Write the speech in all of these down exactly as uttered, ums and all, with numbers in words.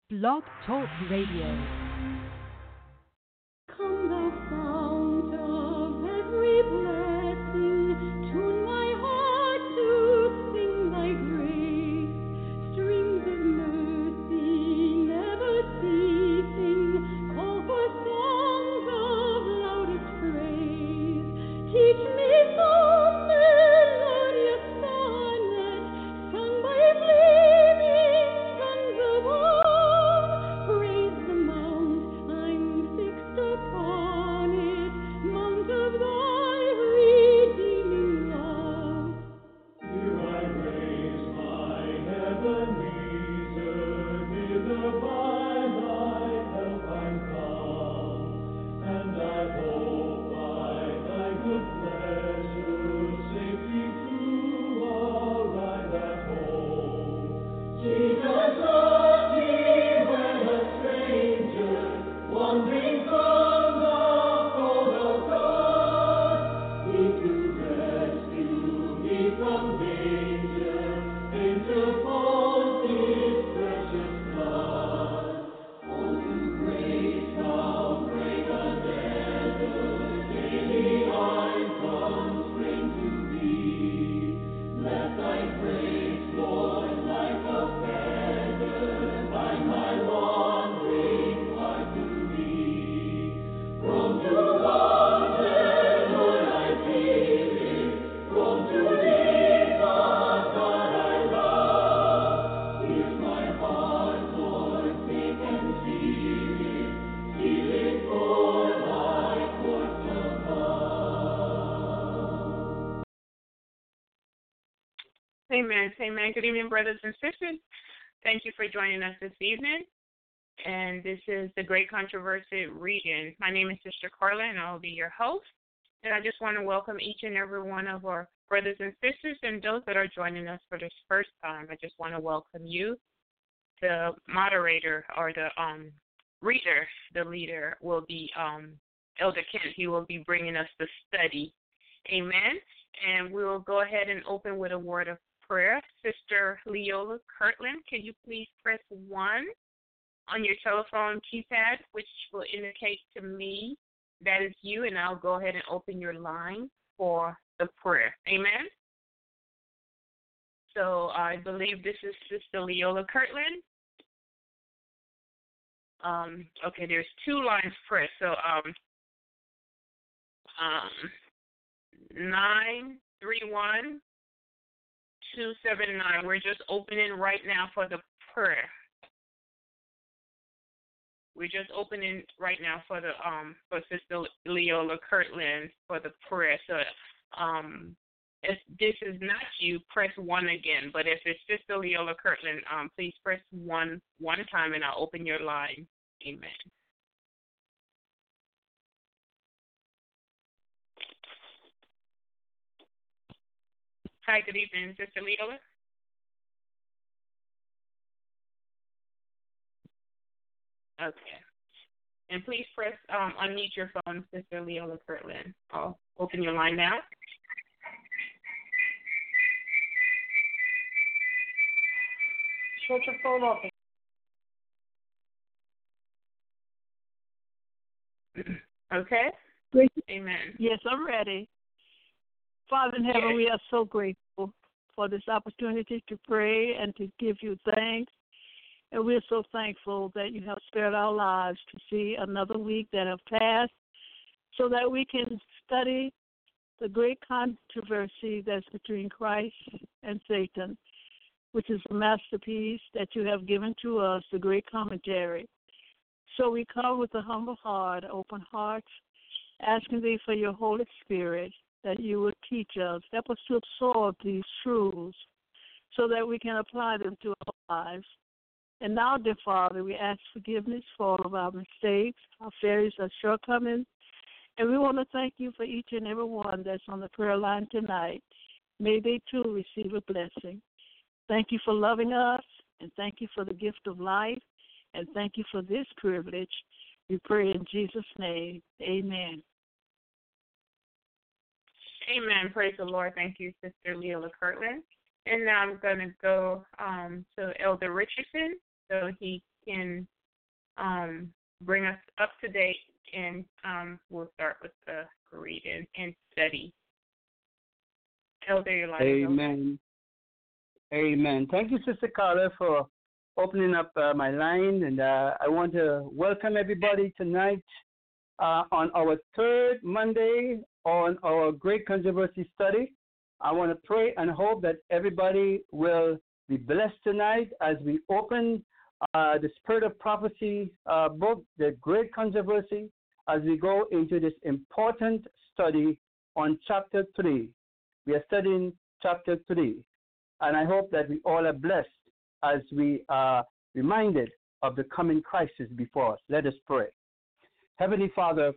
Blog Talk Radio. Come thou fount of every blessing, tune my heart to sing thy grace. Streams of mercy never ceasing, call for songs of loudest praise. Teach me some melodious sonnet, sung by flaming sons above. Praise the mount I'm fixed upon it, mount of thy redeeming love. Here I raise my heavenly earth, hither by thy help I'm come, and I hope by thy good pleasure safely to arrive at home. Jesus, love me when a stranger, wandering from the fold of God. He to rescue me from danger, interposed his precious blood. Oh, to grace how great a debtor daily I constrain to be. Let thy grace, Lord, like a feather, bind my wandering heart to thee. Prone to wander, Lord, I feel it. Prone to leave the God I love. Here's my heart, Lord, take and seal it. Seal it for thy courts above. Amen. Amen. Good evening, brothers and sisters. Thank you for joining us this evening. And this is the Great Controversy Reading. My name is Sister Carla, and I will be your host. And I just want to welcome each and every one of our brothers and sisters and those that are joining us for this first time. I just want to welcome you. The moderator or the um, reader, the leader, will be um, Elder Kent. He will be bringing us the study. Amen. And we will go ahead and open with a word of prayer. Sister Leola Kirtland, can you please press one on your telephone keypad, which will indicate to me that is you, and I'll go ahead and open your line for the prayer. Amen? So I believe this is Sister Leola Kirtland. Um, okay, there's two lines pressed. So um, um, nine three one two seven nine. We're just opening right now for the prayer. We're just opening right now for the um for Sister Leola Kirtland for the prayer. So um if this is not you, press one again. But if it's Sister Leola Kirtland, um please press one one time and I'll open your line. Amen. Hi, good evening, Sister Leola. Okay. And please press um, unmute your phone, Sister Leola Kirtland. I'll open your line now. Shut your phone off. Okay? Great. Amen. Yes, I'm ready. Father in heaven, Yes. we are so grateful for this opportunity to pray and to give you thanks. And we're so thankful that you have spared our lives to see another week that have passed so that we can study the great controversy that's between Christ and Satan, which is a masterpiece that you have given to us, the great commentary. So we come with a humble heart, open hearts, asking thee for your Holy Spirit that you would teach us, help us to absorb these truths so that we can apply them to our lives. And now, dear Father, we ask forgiveness for all of our mistakes, our failures, our shortcomings. And we want to thank you for each and every one that's on the prayer line tonight. May they too receive a blessing. Thank you for loving us, and thank you for the gift of life, and thank you for this privilege. We pray in Jesus' name. Amen. Amen. Praise the Lord. Thank you, Sister Leola Kirtland. And now I'm going to go um, to Elder Richardson. so he can um, bring us up to date, and um, we'll start with the reading and study. Elder Elijah. Amen. Amen. Thank you, Sister Carla, for opening up uh, my line, and uh, I want to welcome everybody tonight uh, on our third Monday on our Great Controversy study. I want to pray and hope that everybody will be blessed tonight as we open uh, the Spirit of Prophecy uh, book, The Great Controversy, as we go into this important study on chapter three. We are studying chapter three, and I hope that we all are blessed as we are reminded of the coming crisis before us. Let us pray. Heavenly Father,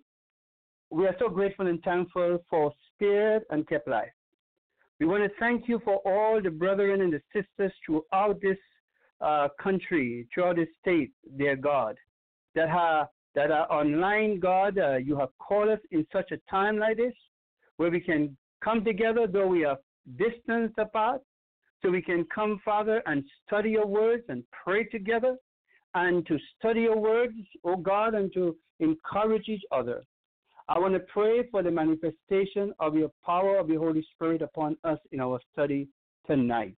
we are so grateful and thankful for spared and kept life. We want to thank you for all the brethren and the sisters throughout this uh, country, throughout this state, dear God, that are, that are online, God. Uh, you have called us in such a time like this where we can come together, though we are distanced apart, so we can come, Father, and study your words and pray together and to study your words, oh God, and to encourage each other. I want to pray for the manifestation of your power of the Holy Spirit upon us in our study tonight.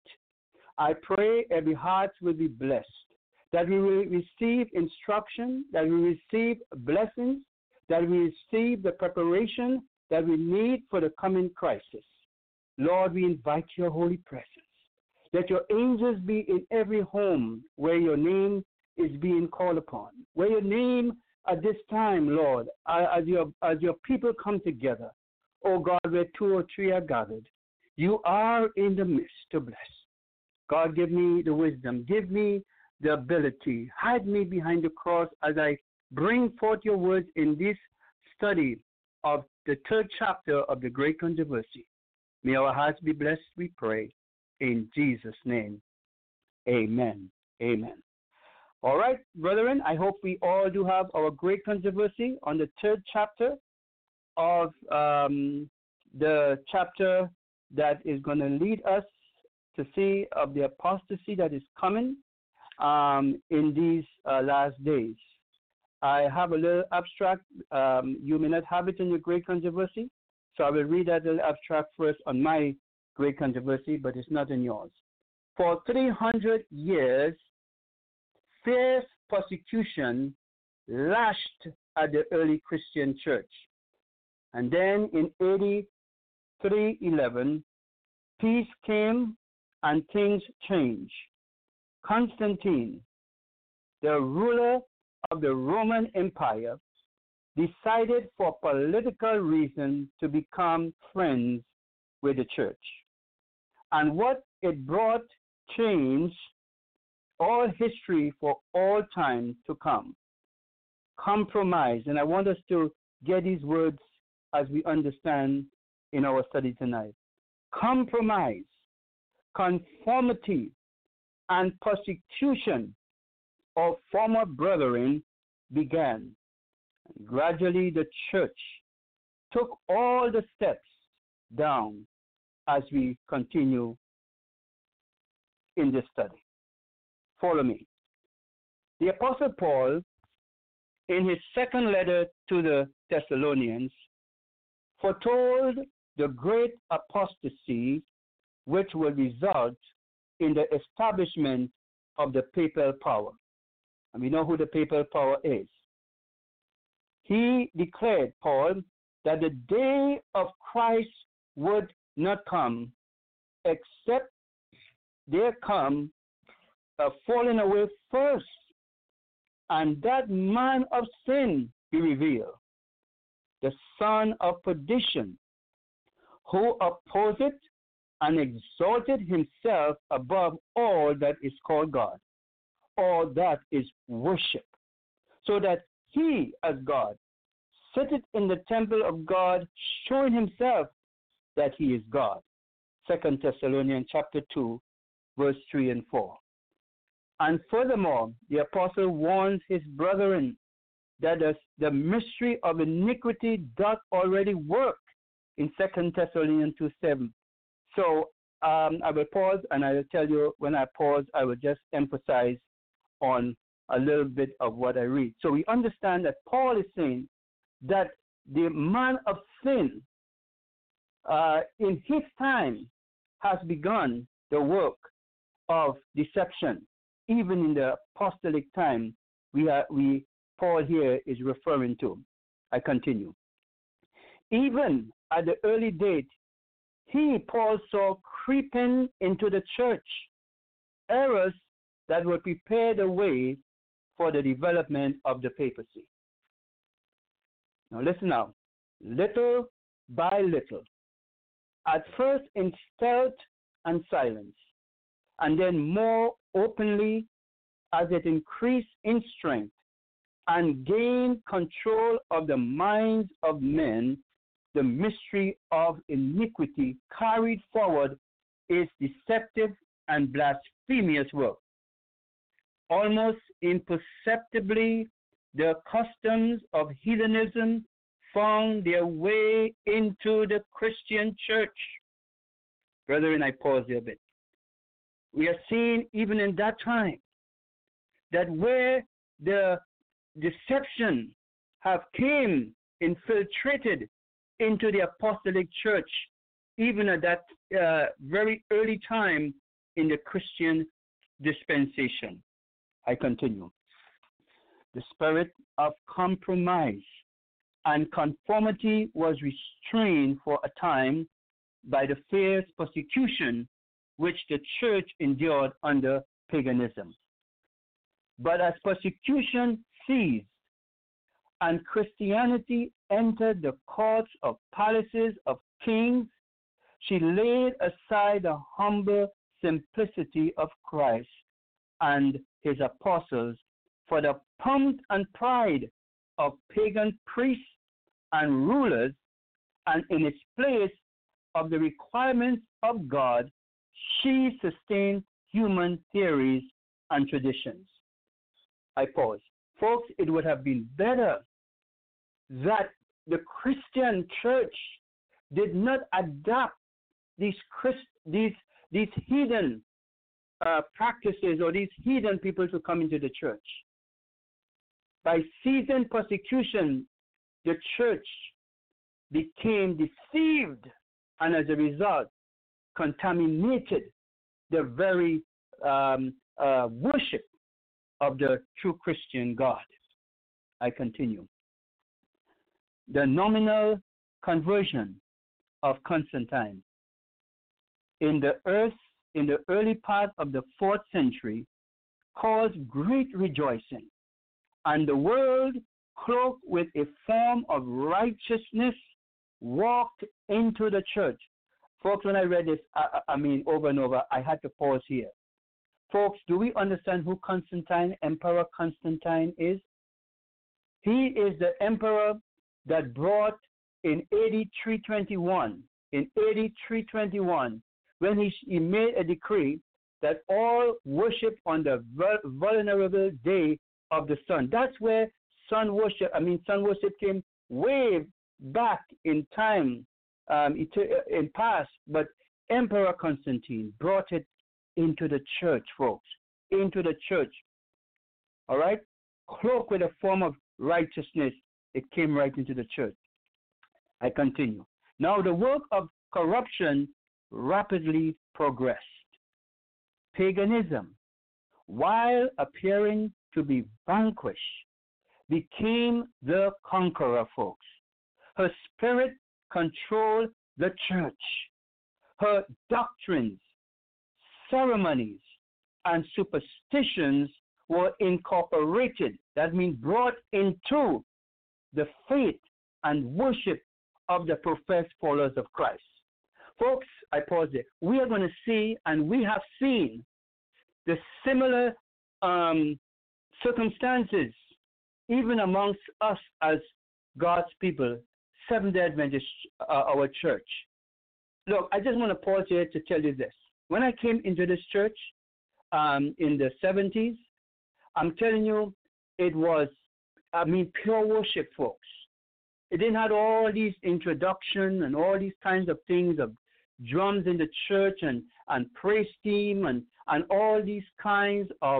I pray every heart will be blessed, that we will receive instruction, that we receive blessings, that we receive the preparation that we need for the coming crisis. Lord, we invite your holy presence. Let your angels be in every home where your name is being called upon, where your name at this time, Lord, as your, as your people come together, oh God, where two or three are gathered, you are in the midst to bless. God, give me the wisdom, give me the ability, hide me behind the cross as I bring forth your words in this study of the third chapter of the Great Controversy. May our hearts be blessed, we pray, in Jesus' name. Amen. Amen. All right, brethren, I hope we all do have our Great Controversy on the third chapter of um, the chapter that is going to lead us to see of the apostasy that is coming um, in these uh, last days. I have a little abstract. Um, you may not have it in your Great Controversy, so I will read that little abstract first on my Great Controversy, but it's not in yours. For three hundred years, fierce persecution lashed at the early Christian church. And then in A D three eleven, peace came and things changed. Constantine, the ruler of the Roman Empire, decided for political reasons to become friends with the church. And what it brought changed all history for all time to come. Compromise, and I want us to get these words as we understand in our study tonight. Compromise, conformity, and persecution of former brethren began. Gradually, the church took all the steps down as we continue in this study. Follow me. The Apostle Paul, in his second letter to the Thessalonians, foretold the great apostasy which will result in the establishment of the papal power. And we know who the papal power is. He declared, Paul, that the day of Christ would not come except there come a falling away first, and that man of sin be revealed, the son of perdition, who opposeth and exalted himself above all that is called God, all that is worship, so that he, as God, sitteth in the temple of God, showing himself that he is God. Second Thessalonians chapter two, verse three and four. And furthermore, the apostle warns his brethren that the, the mystery of iniquity doth already work in Second Thessalonians two seven. So um, I will pause, and I will tell you when I pause, I will just emphasize on a little bit of what I read. So we understand that Paul is saying that the man of sin uh, in his time has begun the work of deception. Even in the apostolic time, we are, we Paul here is referring to. I continue. Even at the early date, he, Paul, saw creeping into the church errors that would prepare the way for the development of the papacy. Now listen now. Little by little, at first in stealth and silence, and then more openly as it increased in strength and gained control of the minds of men, the mystery of iniquity carried forward its deceptive and blasphemous work. Almost imperceptibly, the customs of heathenism found their way into the Christian church. Brethren, I pause here a bit. We are seeing even in that time that where the deception have came infiltrated into the apostolic church, even at that uh, very early time in the Christian dispensation. I continue. The spirit of compromise and conformity was restrained for a time by the fierce persecution which the church endured under paganism. But as persecution ceased and Christianity entered the courts of palaces of kings, she laid aside the humble simplicity of Christ and his apostles for the pomp and pride of pagan priests and rulers, and in its place of the requirements of God, she sustained human theories and traditions. I pause. Folks, it would have been better that the Christian church did not adopt these Christ, these these heathen uh, practices or these heathen people to come into the church. By seasoned persecution, the church became deceived and as a result contaminated the very um, uh, worship of the true Christian God. I continue. The nominal conversion of Constantine in the earth in the early part of the fourth century caused great rejoicing, and the world, cloaked with a form of righteousness, walked into the church. Folks, when I read this, I, I mean, over and over, I had to pause here. Folks, do we understand who Constantine, Emperor Constantine is? He is the emperor that brought in A D three twenty-one, in A D three twenty-one, when he, he made a decree that all worship on the vulnerable day of the sun. That's where sun worship, I mean, sun worship came way back in time, um, in past, but Emperor Constantine brought it into the church, folks, into the church. All right? Cloaked with a form of righteousness, it came right into the church. I continue. Now, the work of corruption rapidly progressed. Paganism, while appearing to be vanquished, became the conqueror, folks. Her spirit controlled the church. Her doctrines, ceremonies, and superstitions were incorporated, that means brought into the faith and worship of the professed followers of Christ. Folks, I pause there. We are going to see, and we have seen, the similar um, circumstances, even amongst us as God's people, Seventh-day Adventist, uh, our church. Look, I just want to pause here to tell you this. When I came into this church um, in the seventies, I'm telling you, it was, I mean, pure worship, folks. It didn't have all these introduction and all these kinds of things of drums in the church and, and praise team and, and all these kinds of,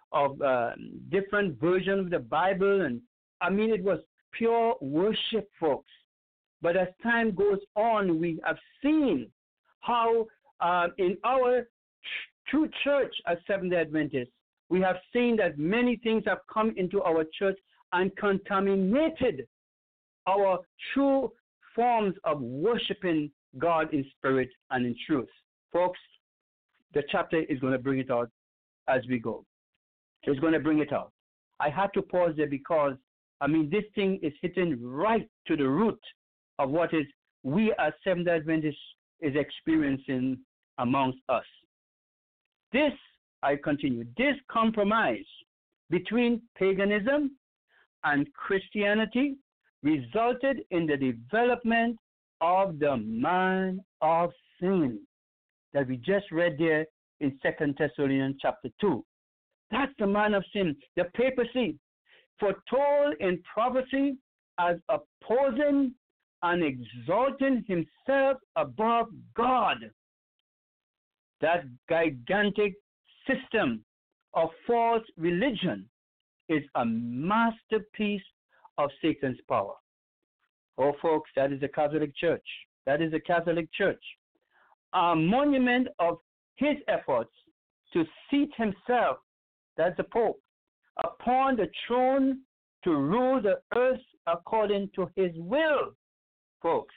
of uh, different versions of the Bible, and I mean it was pure worship, folks. But as time goes on, we have seen how uh, in our true church as Seventh-day Adventists, we have seen that many things have come into our church and contaminated our true forms of worshiping God in spirit and in truth. Folks, the chapter is going to bring it out as we go. It's going to bring it out. I had to pause there because, I mean, this thing is hitting right to the root of what is we as Seventh-day Adventists is experiencing amongst us. This, I continue, this compromise between paganism and Christianity resulted in the development of the man of sin that we just read there in Second Thessalonians chapter two. That's the man of sin. The papacy, foretold in prophecy as opposing and exalting himself above God. That gigantic system of false religion is a masterpiece of Satan's power. Oh, folks, that is the Catholic Church. That is the Catholic Church. A monument of his efforts to seat himself, that's the Pope, upon the throne to rule the earth according to his will, folks.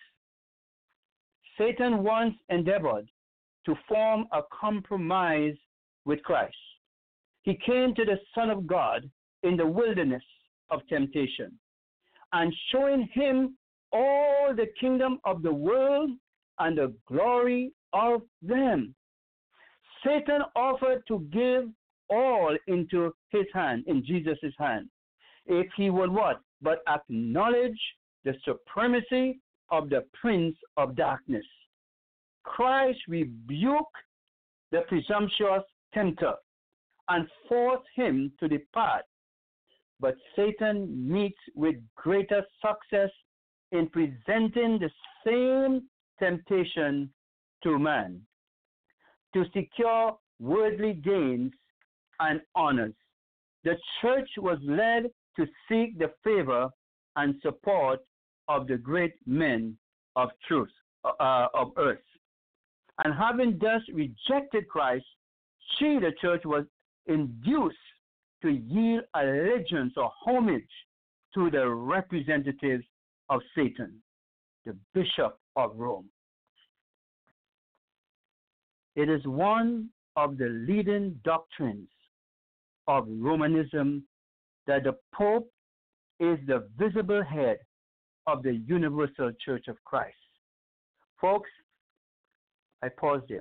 Satan once endeavored to form a compromise with Christ. He came to the Son of God in the wilderness of temptation, and showing him all the kingdom of the world and the glory of them. Satan offered to give all into his hand, in Jesus' hand, if he would what? But acknowledge the supremacy of the prince of darkness. Christ rebuked the presumptuous tempter and forced him to depart. But Satan meets with greater success in presenting the same temptation to man to secure worldly gains and honors. The church was led to seek the favor and support of the great men of truth, uh, of earth. And having thus rejected Christ, she, the church, was induced to yield allegiance or homage to the representatives of Satan, the Bishop of Rome. It is one of the leading doctrines of Romanism that the Pope is the visible head of the universal Church of Christ. Folks, I pause there.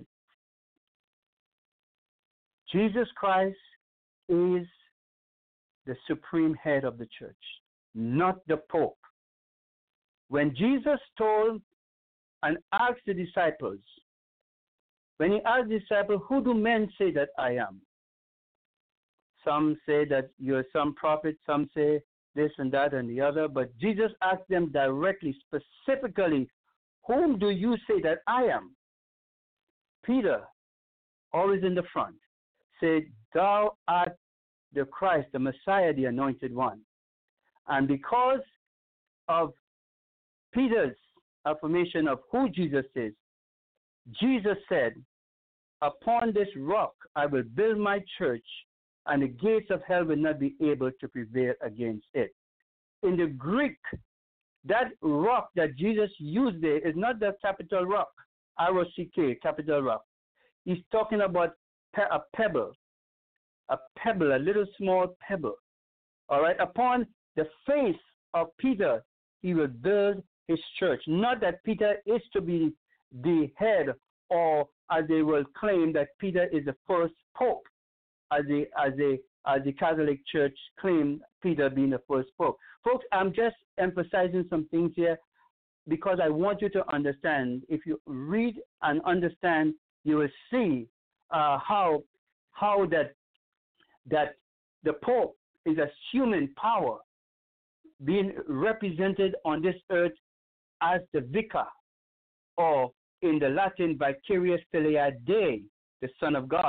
Jesus Christ is the supreme head of the church, not the Pope. When Jesus told and asked the disciples, when he asked the disciples, who do men say that I am? Some say that you're some prophet, some say this and that and the other, but Jesus asked them directly, specifically, whom do you say that I am? Peter, always in the front, said, thou art the Christ, the Messiah, the anointed one. And because of Peter's affirmation of who Jesus is, Jesus said, upon this rock I will build my church, and the gates of hell will not be able to prevail against it. In the Greek, that rock that Jesus used there is not the capital rock, R O C K, capital rock. He's talking about a pebble, a pebble, a little small pebble. All right, upon the face of Peter, he will build his church. Not that Peter is to be the head, or as they will claim that Peter is the first pope, as the as the as the Catholic Church claim Peter being the first pope. Folks, I'm just emphasizing some things here because I want you to understand. If you read and understand, you will see uh, how how that that the Pope is a human power being represented on this earth as the vicar, or in the Latin, vicarius filii Dei, the Son of God.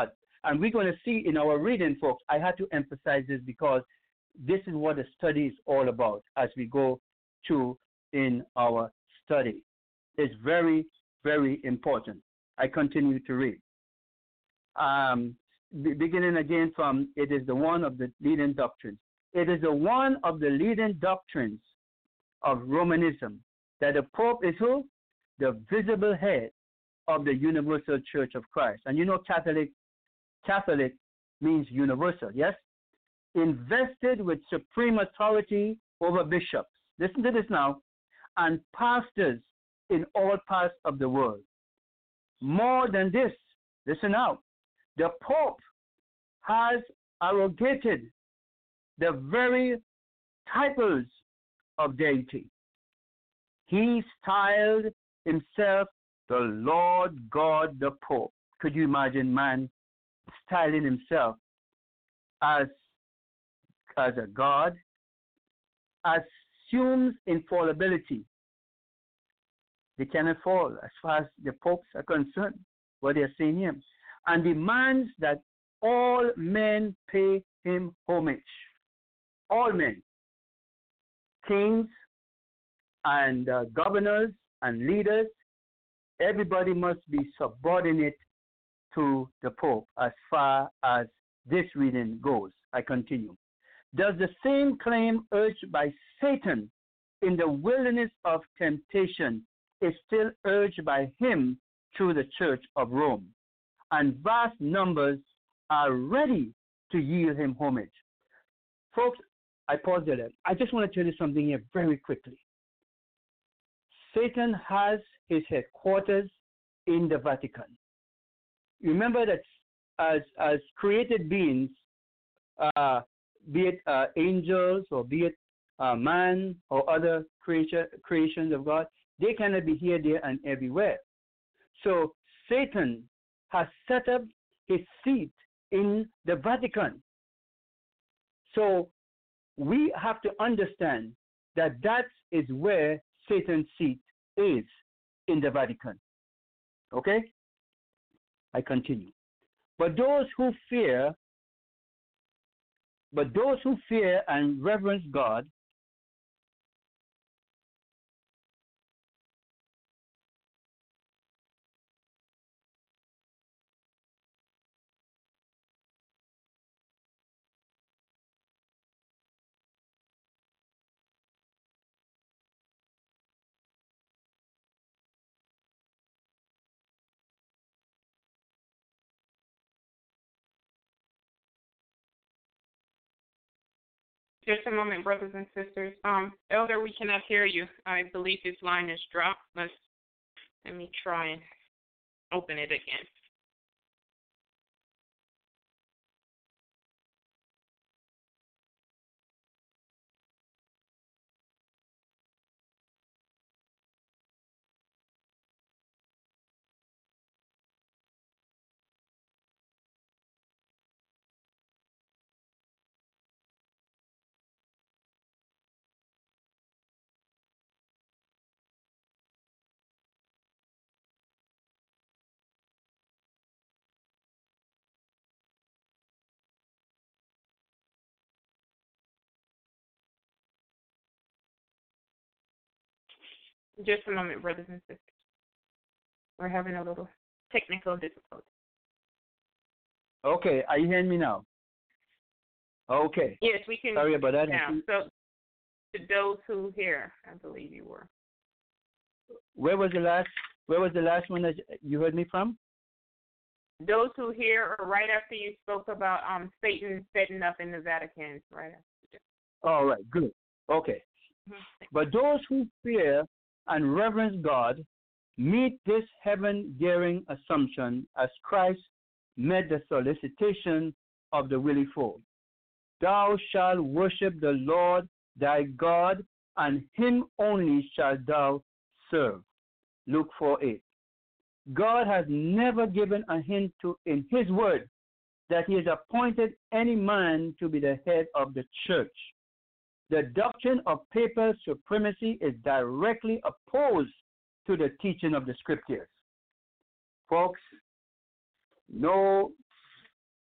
And we're going to see in our reading, folks, I had to emphasize this because this is what the study is all about as we go through in our study. It's very, very important. I continue to read. Um, be- beginning again from, it is the one of the leading doctrines. It is the one of the leading doctrines of Romanism that the Pope is who? The visible head of the Universal Church of Christ. And you know Catholic, Catholic means universal, yes? Invested with supreme authority over bishops. Listen to this now. And pastors in all parts of the world. More than this, listen now. The Pope has arrogated the very titles of deity. He styled himself the Lord God the Pope. Could you imagine man styling himself as, as a God? Assumes infallibility. They cannot fall as far as the popes are concerned, what they are saying here, and demands that all men pay him homage. All men, kings and uh, governors and leaders, everybody must be subordinate to the Pope as far as this reading goes. I continue. Does the same claim urged by Satan in the wilderness of temptation is still urged by him through the Church of Rome, and vast numbers are ready to yield him homage. Folks, I pause there. I just want to tell you something here very quickly. Satan has his headquarters in the Vatican. Remember that as, as created beings, uh, be it uh, angels or be it uh, man or other creation, creations of God, they cannot be here, there, and everywhere. So Satan has set up his seat in the Vatican. So we have to understand that that is where Satan's seat is, in the Vatican. Okay? I continue. But those who fear, but those who fear and reverence God Just a moment, brothers and sisters. Um, Elder, we cannot hear you. I believe his line is dropped. Let's let me try and open it again. Just a moment, brothers and sisters. We're having a little technical difficulty. Okay, are you hearing me now? Okay. Yes, we can. Sorry about that. Now, so to those who hear, I believe you were. Where was the last? Where was the last one that you heard me from? Those who hear, or right after you spoke about um Satan setting up in the Vatican, right after. All right, good. Okay. Mm-hmm. But those who fear and reverence God meet this heaven-daring assumption as Christ met the solicitation of the willy fool. Thou shalt worship the Lord thy God, and him only shalt thou serve. Luke four eight. God has never given a hint to in his word that he has appointed any man to be the head of the church. The doctrine of papal supremacy is directly opposed to the teaching of the scriptures. Folks, no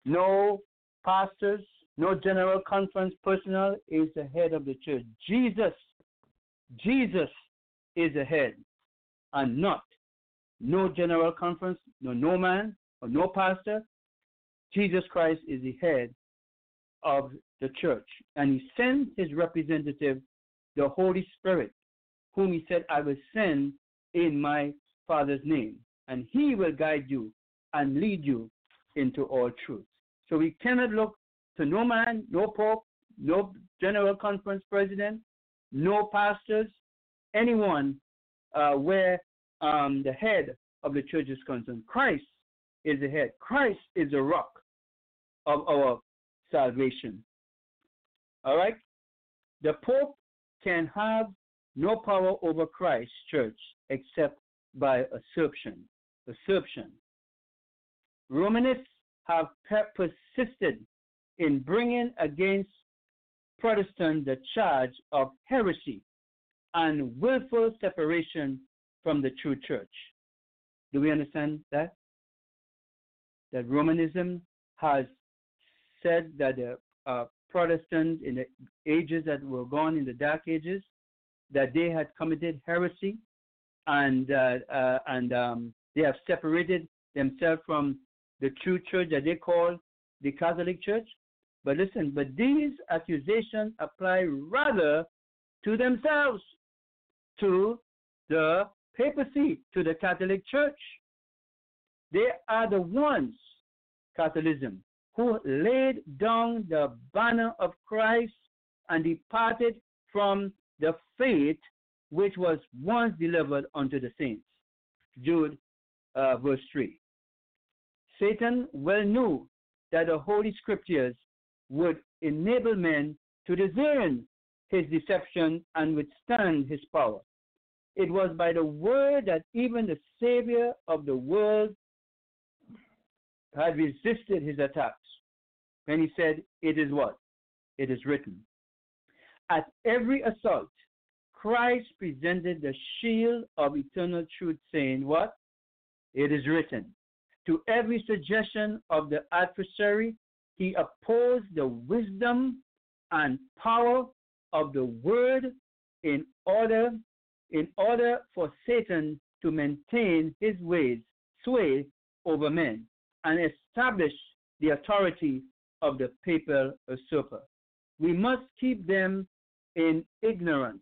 no pastors, no general conference personnel is the head of the church. Jesus, Jesus is the head, and not no general conference, no no man or no pastor. Jesus Christ is the head of the church, and he sent his representative, the Holy Spirit, whom he said, I will send in my Father's name, and he will guide you and lead you into all truth. So we cannot look to no man, no pope, no general conference president, no pastors, anyone uh, where um, the head of the church is concerned. Christ is the head. Christ is the rock of our salvation. All right? The pope can have no power over Christ's church except by usurpation. Usurpation. Romanists have persisted in bringing against Protestants the charge of heresy and willful separation from the true church. Do we understand that? That Romanism has said that the uh, Protestants in the ages that were gone, in the Dark Ages, that they had committed heresy, and uh, uh, and um, they have separated themselves from the true church that they call the Catholic Church. But listen, but these accusations apply rather to themselves, to the papacy, to the Catholic Church. They are the ones, Catholicism, who laid down the banner of Christ and departed from the faith which was once delivered unto the saints. Jude uh, verse three. Satan well knew that the Holy Scriptures would enable men to discern his deception and withstand his power. It was by the word that even the Savior of the world had resisted his attacks. When he said, it is what? It is written. At every assault, Christ presented the shield of eternal truth, saying, what? It is written. To every suggestion of the adversary, he opposed the wisdom and power of the word in order, in order for Satan to maintain his ways, sway over men, and establish the authority of the papal usurper. We must keep them in ignorance.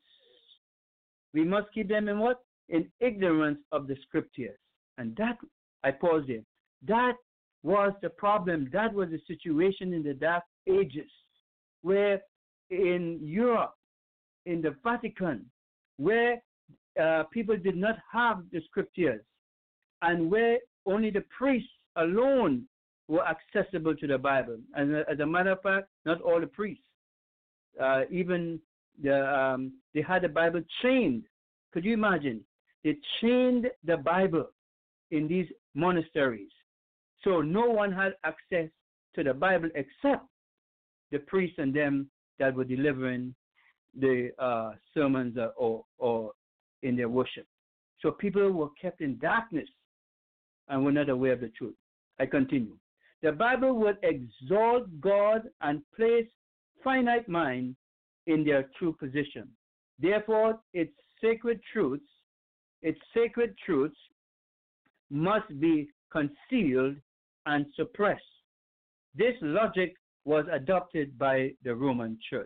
We must keep them in what? In ignorance of the Scriptures. And that, I pause there. That was the problem. That was the situation in the Dark Ages, where in Europe, in the Vatican, where uh, people did not have the Scriptures, and where only the priests alone were accessible to the Bible. And as a matter of fact, not all the priests. Uh, even the, um, they had the Bible chained. Could you imagine? They chained the Bible in these monasteries. So no one had access to the Bible except the priests and them that were delivering the uh, sermons uh, or, or in their worship. So people were kept in darkness and were not aware of the truth. I continue. The Bible would exalt God and place finite mind in their true position. Therefore, its sacred truths, its sacred truths must be concealed and suppressed. This logic was adopted by the Roman Church.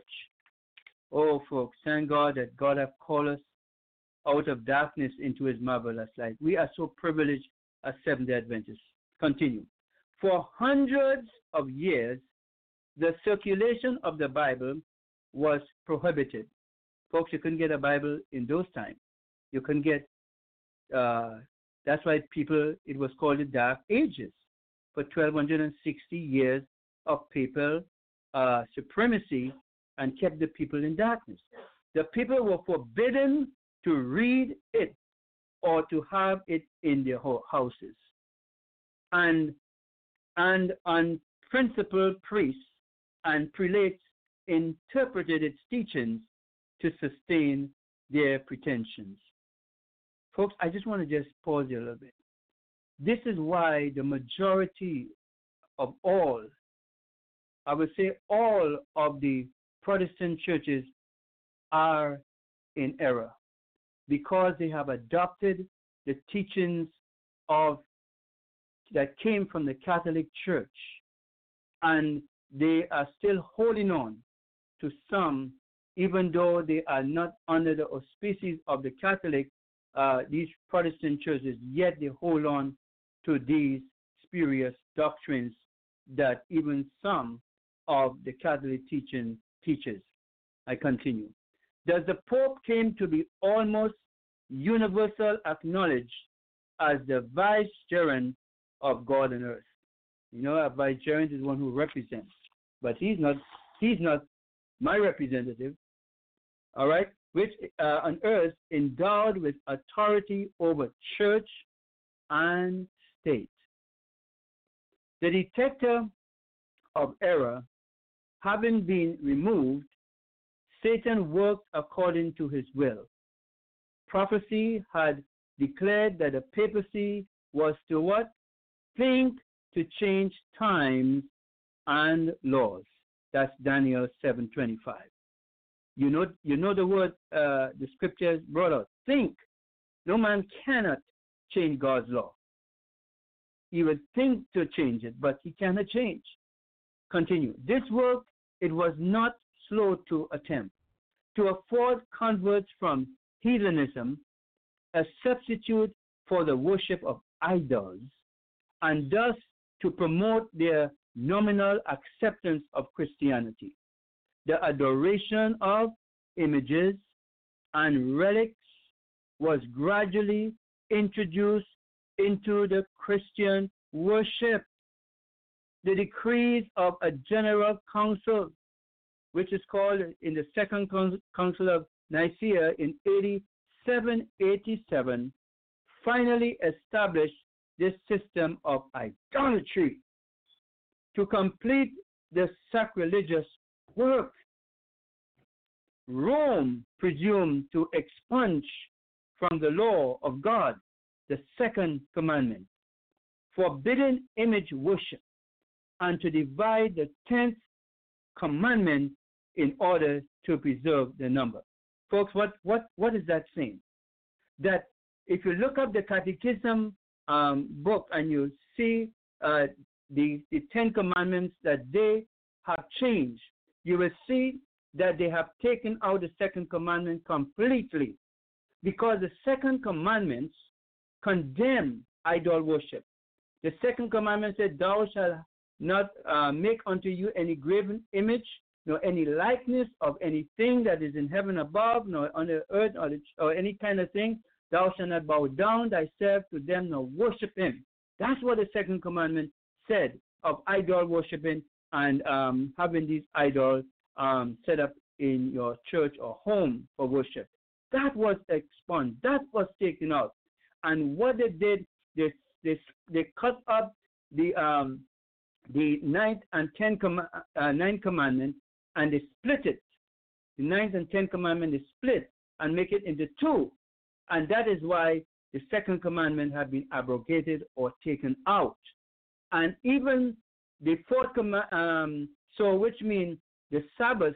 Oh, folks, thank God that God has called us out of darkness into his marvelous light. We are so privileged as Seventh-day Adventists. Continue. For hundreds of years, the circulation of the Bible was prohibited. Folks, you couldn't get a Bible in those times. You couldn't get, uh, that's why people, it was called the Dark Ages. For twelve sixty years of papal uh, supremacy, and kept the people in darkness. The people were forbidden to read it or to have it in their houses. And, and unprincipled priests and prelates interpreted its teachings to sustain their pretensions. Folks, I just want to just pause here a little bit. This is why the majority of all I would say all of the Protestant churches are in error because they have adopted the teachings of that came from the Catholic Church, and they are still holding on to some, even though they are not under the auspices of the Catholic, uh, these Protestant churches, yet they hold on to these spurious doctrines that even some of the Catholic teaching teaches. I continue. Thus the Pope came to be almost universal acknowledged as the vicegerent of God and earth. You know, a vicegerent is one who represents, but he's not he's not my representative. All right, which uh, on earth endowed with authority over church and state. The detector of error having been removed, Satan worked according to his will. Prophecy had declared that the papacy was to what? Think to change times and laws. That's Daniel seven twenty-five. You know, you know the word uh, the scriptures brought out. Think. No man cannot change God's law. He would think to change it, but he cannot change. Continue. This work, it was not slow to attempt to afford converts from heathenism, a substitute for the worship of idols, and thus to promote their nominal acceptance of Christianity. The adoration of images and relics was gradually introduced into the Christian worship. The decrees of a general council, which is called in the Second Council of Nicaea in eighty-seven eighty-seven, finally established this system of idolatry to complete the sacrilegious work. Rome presumed to expunge from the law of God the second commandment, forbidding image worship, and to divide the tenth commandment in order to preserve the number. Folks, what, what, what is that saying? That if you look up the Catechism um, book and you see uh, the, the Ten Commandments that they have changed, you will see that they have taken out the second commandment completely, because the second commandments condemn idol worship. The second commandment said, thou shalt not uh, make unto you any graven image, nor any likeness of anything that is in heaven above, nor on the earth, or, the, or any kind of thing. Thou shalt not bow down thyself to them, nor worship him. That's what the second commandment said of idol worshiping and um, having these idols um, set up in your church or home for worship. That was expunged. That was taken out. And what they did, they they, they cut up the um, the ninth and tenth com- uh, ninth commandment, and they split it. The ninth and tenth commandment is split and make it into two, and that is why the second commandment have been abrogated or taken out. And even the fourth commandment, um, so which means the Sabbath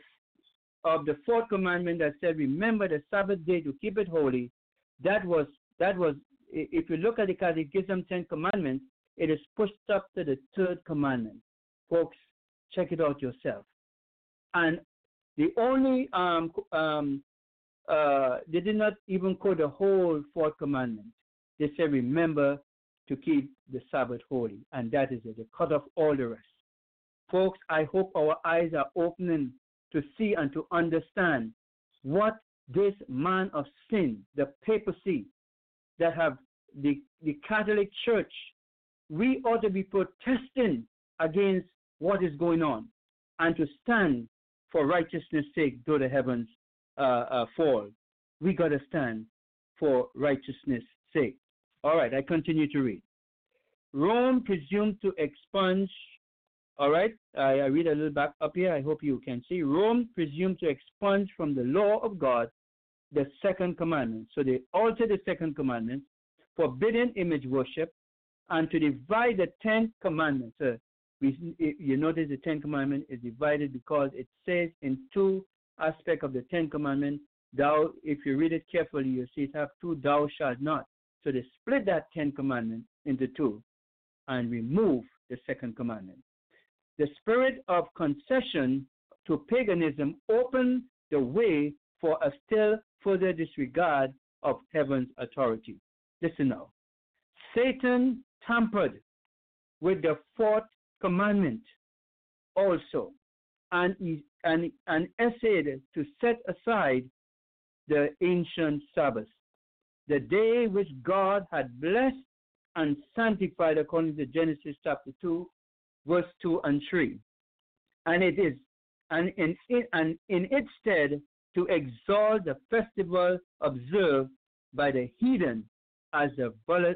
of the fourth commandment that said, remember the Sabbath day to keep it holy. That was that was. If you look at the Catechism Ten Commandments, it is pushed up to the third commandment. Folks, check it out yourself. And the only, um, um, uh, they did not even quote the whole fourth commandment. They said, remember to keep the Sabbath holy. And that is it. They cut off all the rest. Folks, I hope our eyes are opening to see and to understand what this man of sin, the papacy, that have the, the Catholic Church, we ought to be protesting against what is going on and to stand for righteousness' sake, though the heavens uh, uh, fall. We got to stand for righteousness' sake. All right, I continue to read. Rome presumed to expunge, all right, I, I read a little back up here. I hope you can see. Rome presumed to expunge from the law of God the second commandment. So they altered the second commandment, forbidding image worship, and to divide the tenth commandment. So We, you notice the Ten Commandments is divided because it says in two aspects of the Ten Commandments, thou, if you read it carefully, you see it have two thou shalt not. So they split that Ten Commandments into two and remove the second commandment. The spirit of concession to paganism opened the way for a still further disregard of heaven's authority. Listen now. Satan tampered with the fourth commandment also and, and, and essayed to set aside the ancient Sabbath, the day which God had blessed and sanctified according to Genesis chapter two, verse two and three. And it is, and in, and in its stead, to exalt the festival observed by the heathen as the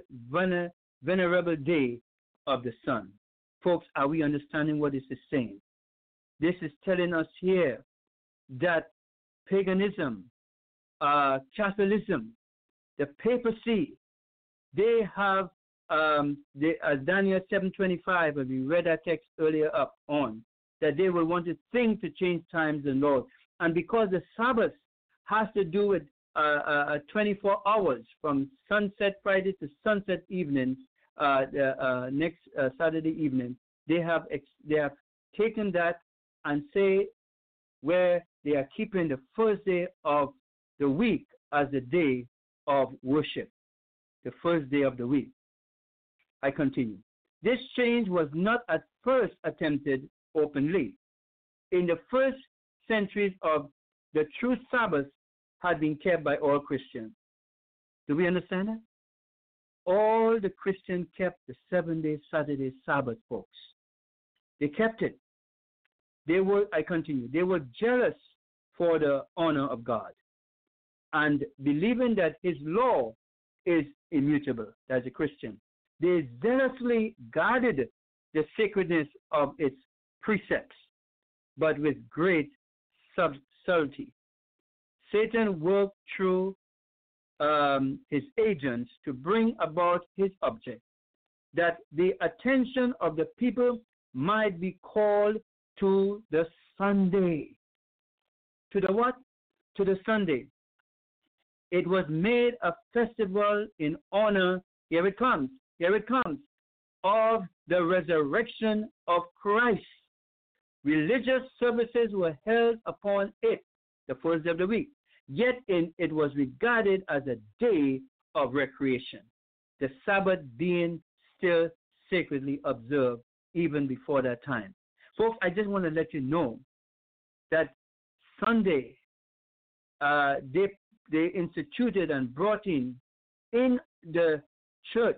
venerable day of the sun. Folks, are we understanding what this is saying? This is telling us here that paganism, uh, Catholicism, the papacy, they have, um, they, as Daniel seven twenty-five, and we read that text earlier up on, that they will want to think to change times and laws. And because the Sabbath has to do with uh, uh, twenty-four hours from sunset Friday to sunset evening, uh, the, uh, next uh, Saturday evening, they have ex- they have taken that and say where they are keeping the first day of the week as the day of worship, the first day of the week. I continue. This change was not at first attempted openly. In the first centuries of the true Sabbath had been kept by all Christians. Do we understand that? All the Christians kept the seven-day Saturday Sabbath, folks. They kept it. They were, I continue, they were jealous for the honor of God and believing that his law is immutable as a Christian. They zealously guarded the sacredness of its precepts, but with great subtlety. Satan worked through um, his agents to bring about his object, that the attention of the people might be called to the Sunday. To the what? To the Sunday. It was made a festival in honor, here it comes, here it comes, of the resurrection of Christ. Religious services were held upon it, the first day of the week, yet in, it was regarded as a day of recreation, the Sabbath being still sacredly observed even before that time. Folks, I just want to let you know that Sunday, uh, they, they instituted and brought in in the church,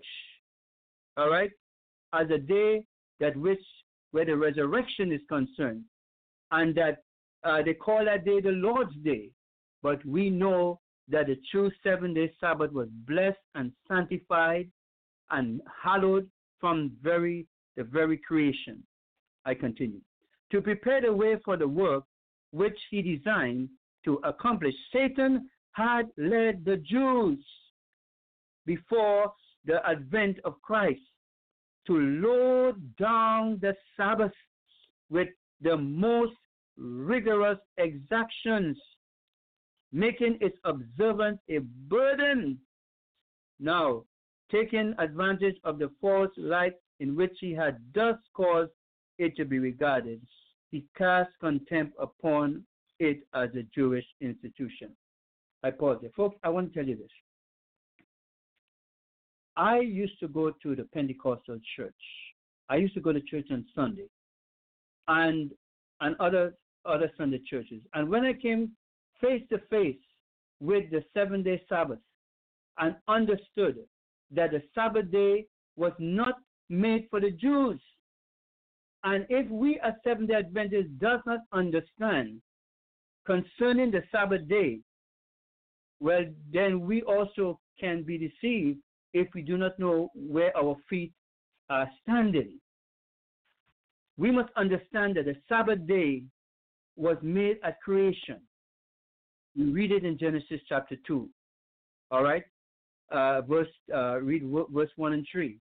all right, as a day that which where the resurrection is concerned, and that uh, they call that day the Lord's Day. But we know that the true seven-day Sabbath was blessed and sanctified and hallowed from very the very creation. I continue. To prepare the way for the work which he designed to accomplish, Satan had led the Jews before the advent of Christ to load down the Sabbath with the most rigorous exactions, making its observance a burden. Now, taking advantage of the false light in which he had thus caused it to be regarded, he cast contempt upon it as a Jewish institution. I pause there. Folks, I want to tell you this. I used to go to the Pentecostal church. I used to go to church on Sunday and and other other Sunday churches. And when I came face to face with the seven-day Sabbath and understood that the Sabbath day was not made for the Jews, and if we as Seventh-day Adventists does not understand concerning the Sabbath day, well, then we also can be deceived if we do not know where our feet are standing. We must understand that the Sabbath day was made at creation. We read it in Genesis chapter two. All right? Uh, verse, uh, read verse one and three.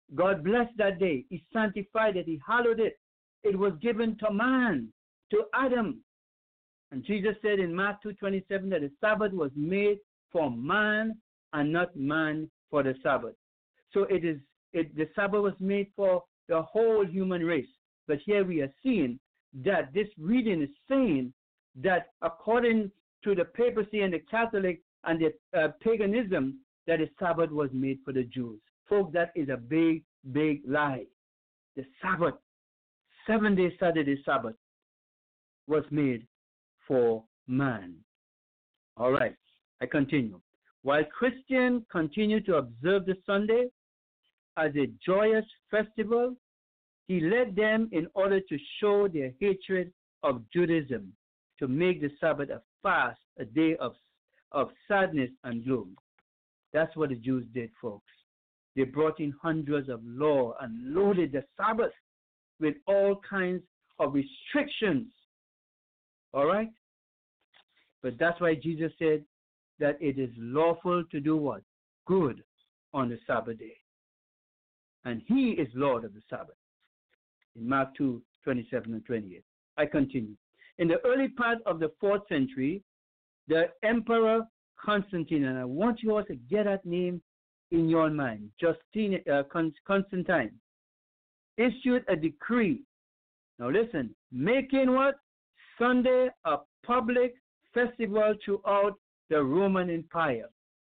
God blessed that day. He sanctified it. He hallowed it. It was given to man, to Adam. And Jesus said in Mark two twenty-seven that the Sabbath was made for man and not man for the Sabbath. So it is it, the Sabbath was made for the whole human race. But here we are seeing that this reading is saying that according to the papacy and the Catholic and the uh, paganism, that the Sabbath was made for the Jews. Folks, that is a big, big lie. The Sabbath, seven-day Saturday Sabbath, was made for man. All right, I continue. While Christians continue to observe the Sunday as a joyous festival, he led them in order to show their hatred of Judaism, to make the Sabbath a fast, a day of, of sadness and gloom. That's what the Jews did, folks. They brought in hundreds of law and loaded the Sabbath with all kinds of restrictions. All right? But that's why Jesus said that it is lawful to do what? Good on the Sabbath day. And he is Lord of the Sabbath. In Mark two, twenty-seven and twenty-eight. I continue. In the early part of the fourth century, the Emperor Constantine, and I want you all to get that name in your mind, Justine, uh, Constantine, issued a decree. Now listen, making what? Sunday a public festival throughout the Roman Empire.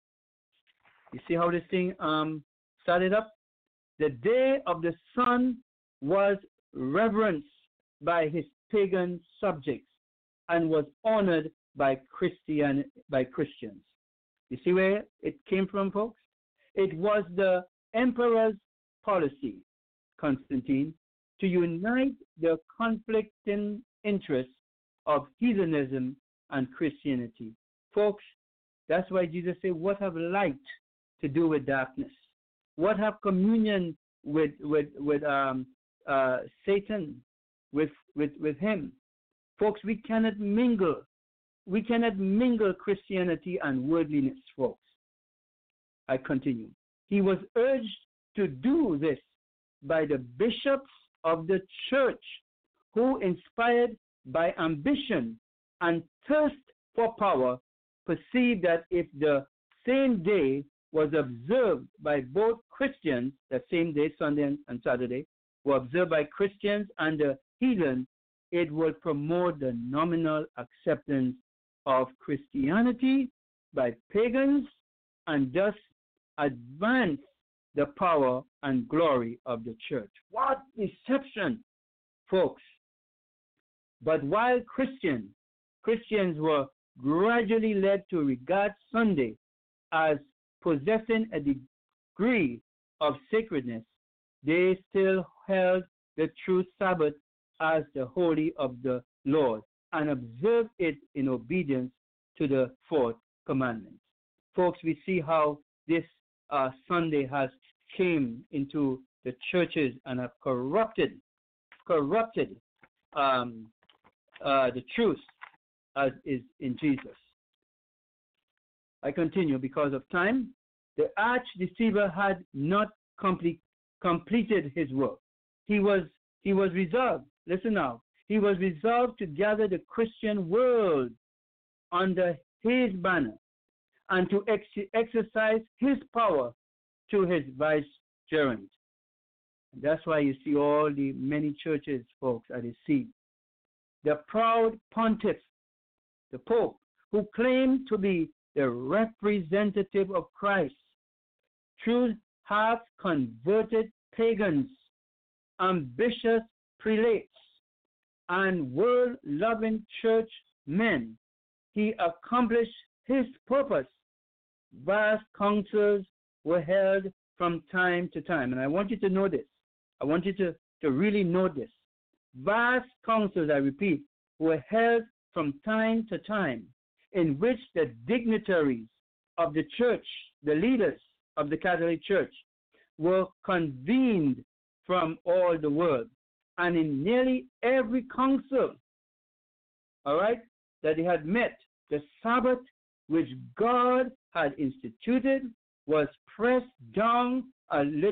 You see how this thing um, started up? The day of the sun was reverenced by his pagan subjects and was honored by Christian by Christians. You see where it came from, folks? It was the emperor's policy, Constantine, to unite the conflicting interests of heathenism and Christianity. Folks, that's why Jesus said, what have light to do with darkness? What have communion with with with um uh Satan, with with with him? Folks, we cannot mingle. We cannot mingle Christianity and worldliness, folks. I continue. He was urged to do this by the bishops of the church, who, inspired by ambition and thirst for power, perceived that if the same day was observed by both Christians, the same day, Sunday and Saturday, were observed by Christians and the heathen, it would promote the nominal acceptance of Christianity by pagans and thus advance the power and glory of the church. What deception, folks. But while Christians, Christians were gradually led to regard Sunday as possessing a degree of sacredness, they still held the true Sabbath as the holy of the Lord and observed it in obedience to the fourth commandment. Folks, we see how this uh, Sunday has came into the churches and have corrupted, corrupted um, uh, the truth as is in Jesus. I continue because of time. The arch deceiver had not complete, completed his work. He was he was resolved. Listen now. He was resolved to gather the Christian world under his banner and to ex- exercise his power to his vicegerent. That's why you see all the many churches, folks, at his seat. The proud pontiff, the Pope, who claimed to be the representative of Christ, through half-converted pagans, ambitious prelates, and world-loving church men, he accomplished his purpose. Vast councils were held from time to time. And I want you to know this. I want you to, to really know this. Vast councils, I repeat, were held from time to time, in which the dignitaries of the church, the leaders of the Catholic Church, were convened from all the world. And in nearly every council, all right, that they had met, the Sabbath which God had instituted was pressed down a little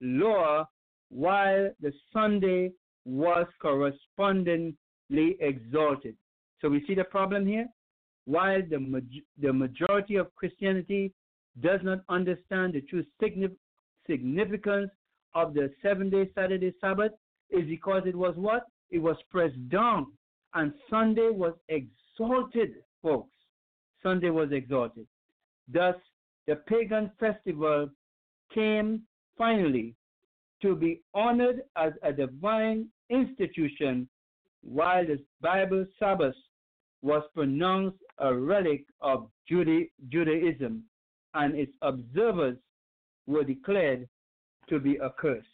lower, while the Sunday was correspondingly exalted. So we see the problem here. While the, ma- the majority of Christianity does not understand the true signif- significance of the seven-day Saturday Sabbath, is because it was what? It was pressed down, and Sunday was exalted, folks. Sunday was exalted. Thus, the pagan festival came finally to be honored as a divine institution, while the Bible Sabbath was pronounced a relic of Juda- Judaism, and its observers were declared to be accursed.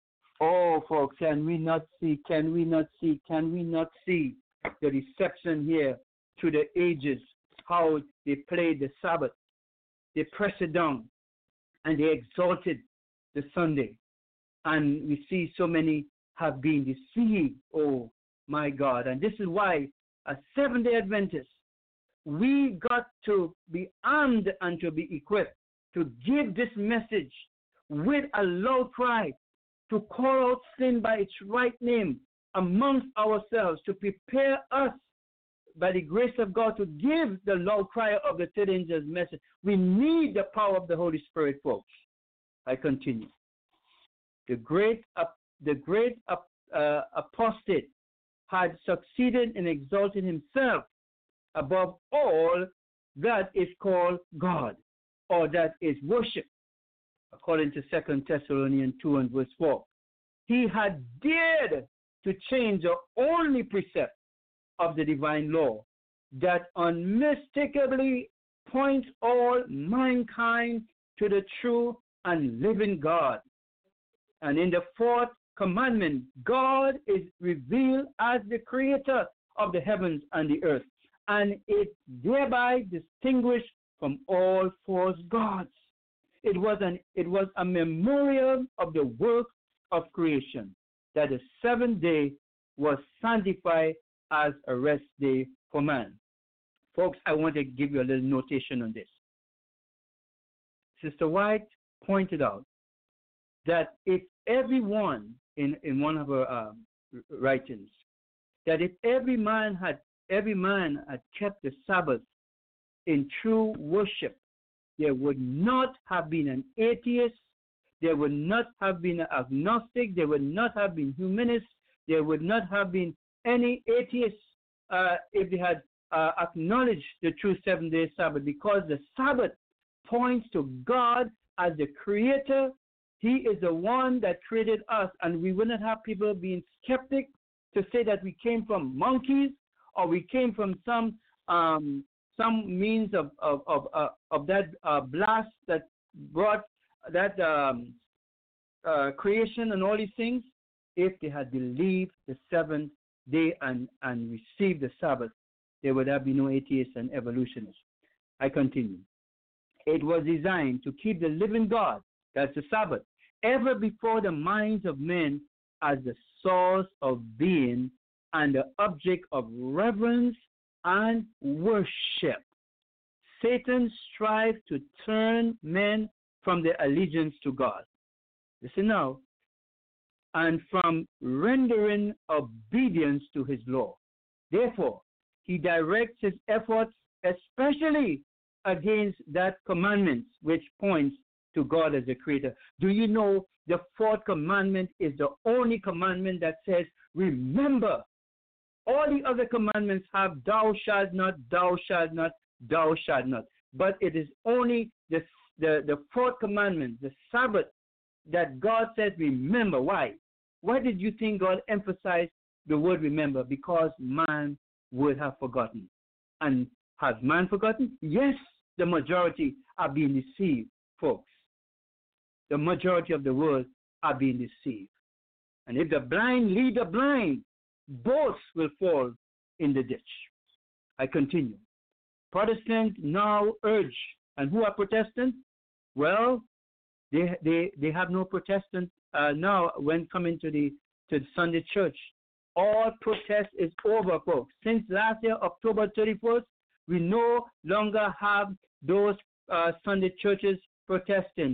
Oh, folks, can we not see, can we not see, can we not see the deception here through the ages, how they played the Sabbath, they pressed it down, and they exalted the Sunday. And we see so many have been deceived, oh my God. And this is why, as Seventh-day Adventists, we got to be armed and to be equipped to give this message with a loud cry, to call out sin by its right name amongst ourselves, to prepare us by the grace of God to give the loud cry of the third angel's message. We need the power of the Holy Spirit, folks. I continue. The great, uh, the great uh, uh, apostate had succeeded in exalting himself above all that is called God, or that is worship, according to Second Thessalonians two and verse four. He had dared to change the only precept of the divine law that unmistakably points all mankind to the true and living God. And in the fourth commandment, God is revealed as the creator of the heavens and the earth, and it thereby distinguished from all false gods. It was an it was a memorial of the work of creation, that the seventh day was sanctified as a rest day for man. Folks, I want to give you a little notation on this. Sister White pointed out that if everyone, in, in one of her uh, writings, that if every man had every man had kept the Sabbath in true worship, there would not have been an atheist, there would not have been an agnostic, there would not have been humanists, there would not have been any atheists uh, if they had uh, acknowledged the true seven-day Sabbath, because the Sabbath points to God as the creator. He is the one that created us, and we wouldn't have people being skeptic to say that we came from monkeys or we came from some um, some means of of of, uh, of that uh, blast that brought that um, uh, creation and all these things. If they had believed the seventh day and, and received the Sabbath, there would have been no atheists and evolutionists. I continue. It was designed to keep the living God, that's the Sabbath, ever before the minds of men as the source of being and the object of reverence and worship. Satan strives to turn men from their allegiance to God. Listen now. And from rendering obedience to his law. Therefore, he directs his efforts especially against that commandment which points to God as the creator. Do you know the fourth commandment is the only commandment that says, remember? All the other commandments have thou shalt not, thou shalt not, thou shalt not. But it is only the, the, the fourth commandment, the Sabbath, that God says remember. Why? Why did you think God emphasized the word remember? Because man would have forgotten. And has man forgotten? Yes, the majority are being deceived, folks. The majority of the world are being deceived. And if the blind lead the blind, both will fall in the ditch. I continue. Protestants now urge, and who are Protestants? Well, they they, they have no Protestant uh, now when coming to the to the Sunday church. All protest is over, folks. Since last year, October thirty-first, we no longer have those uh, Sunday churches protesting.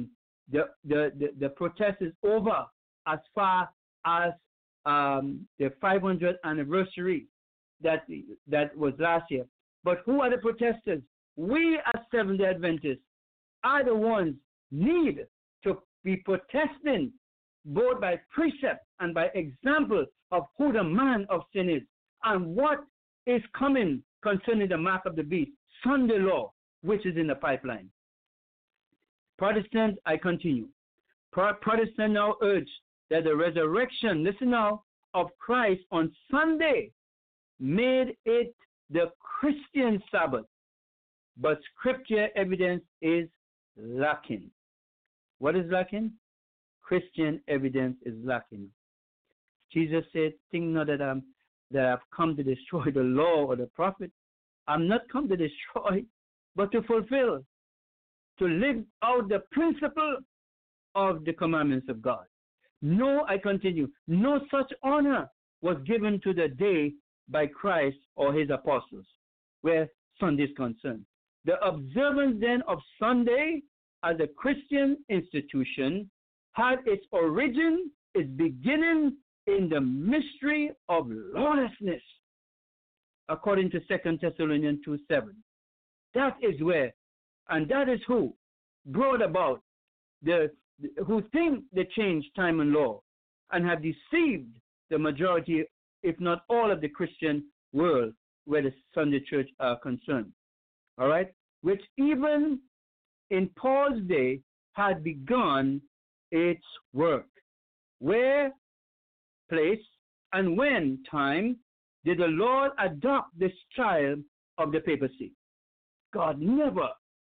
the, the, the, the protest is over as far as um, the five hundredth anniversary that, that was last year. But who are the protesters? We as Seventh-day Adventists are the ones need to be protesting both by precept and by example of who the man of sin is and what is coming concerning the mark of the beast, Sunday law, which is in the pipeline. Protestants, I continue. Protestants now urge that the resurrection, listen now, of Christ on Sunday made it the Christian Sabbath, but scripture evidence is lacking. What is lacking? Christian evidence is lacking. Jesus said, think not that, I'm, that I've come to destroy the law or the prophet. I'm not come to destroy, but to fulfill, to live out the principle of the commandments of God. No, I continue, no such honor was given to the day by Christ or his apostles, where Sunday is concerned. The observance then of Sunday as a Christian institution had its origin, its beginning in the mystery of lawlessness, according to Second Thessalonians two seven. That is where, and that is who brought about the who think they changed time and law and have deceived the majority, if not all, of the Christian world where the Sunday church are concerned. All right? Which even in Paul's day had begun its work. Where, place, and when time did the Lord adopt this child of the papacy? God never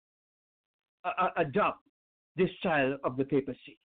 uh, adopt this child of the papacy.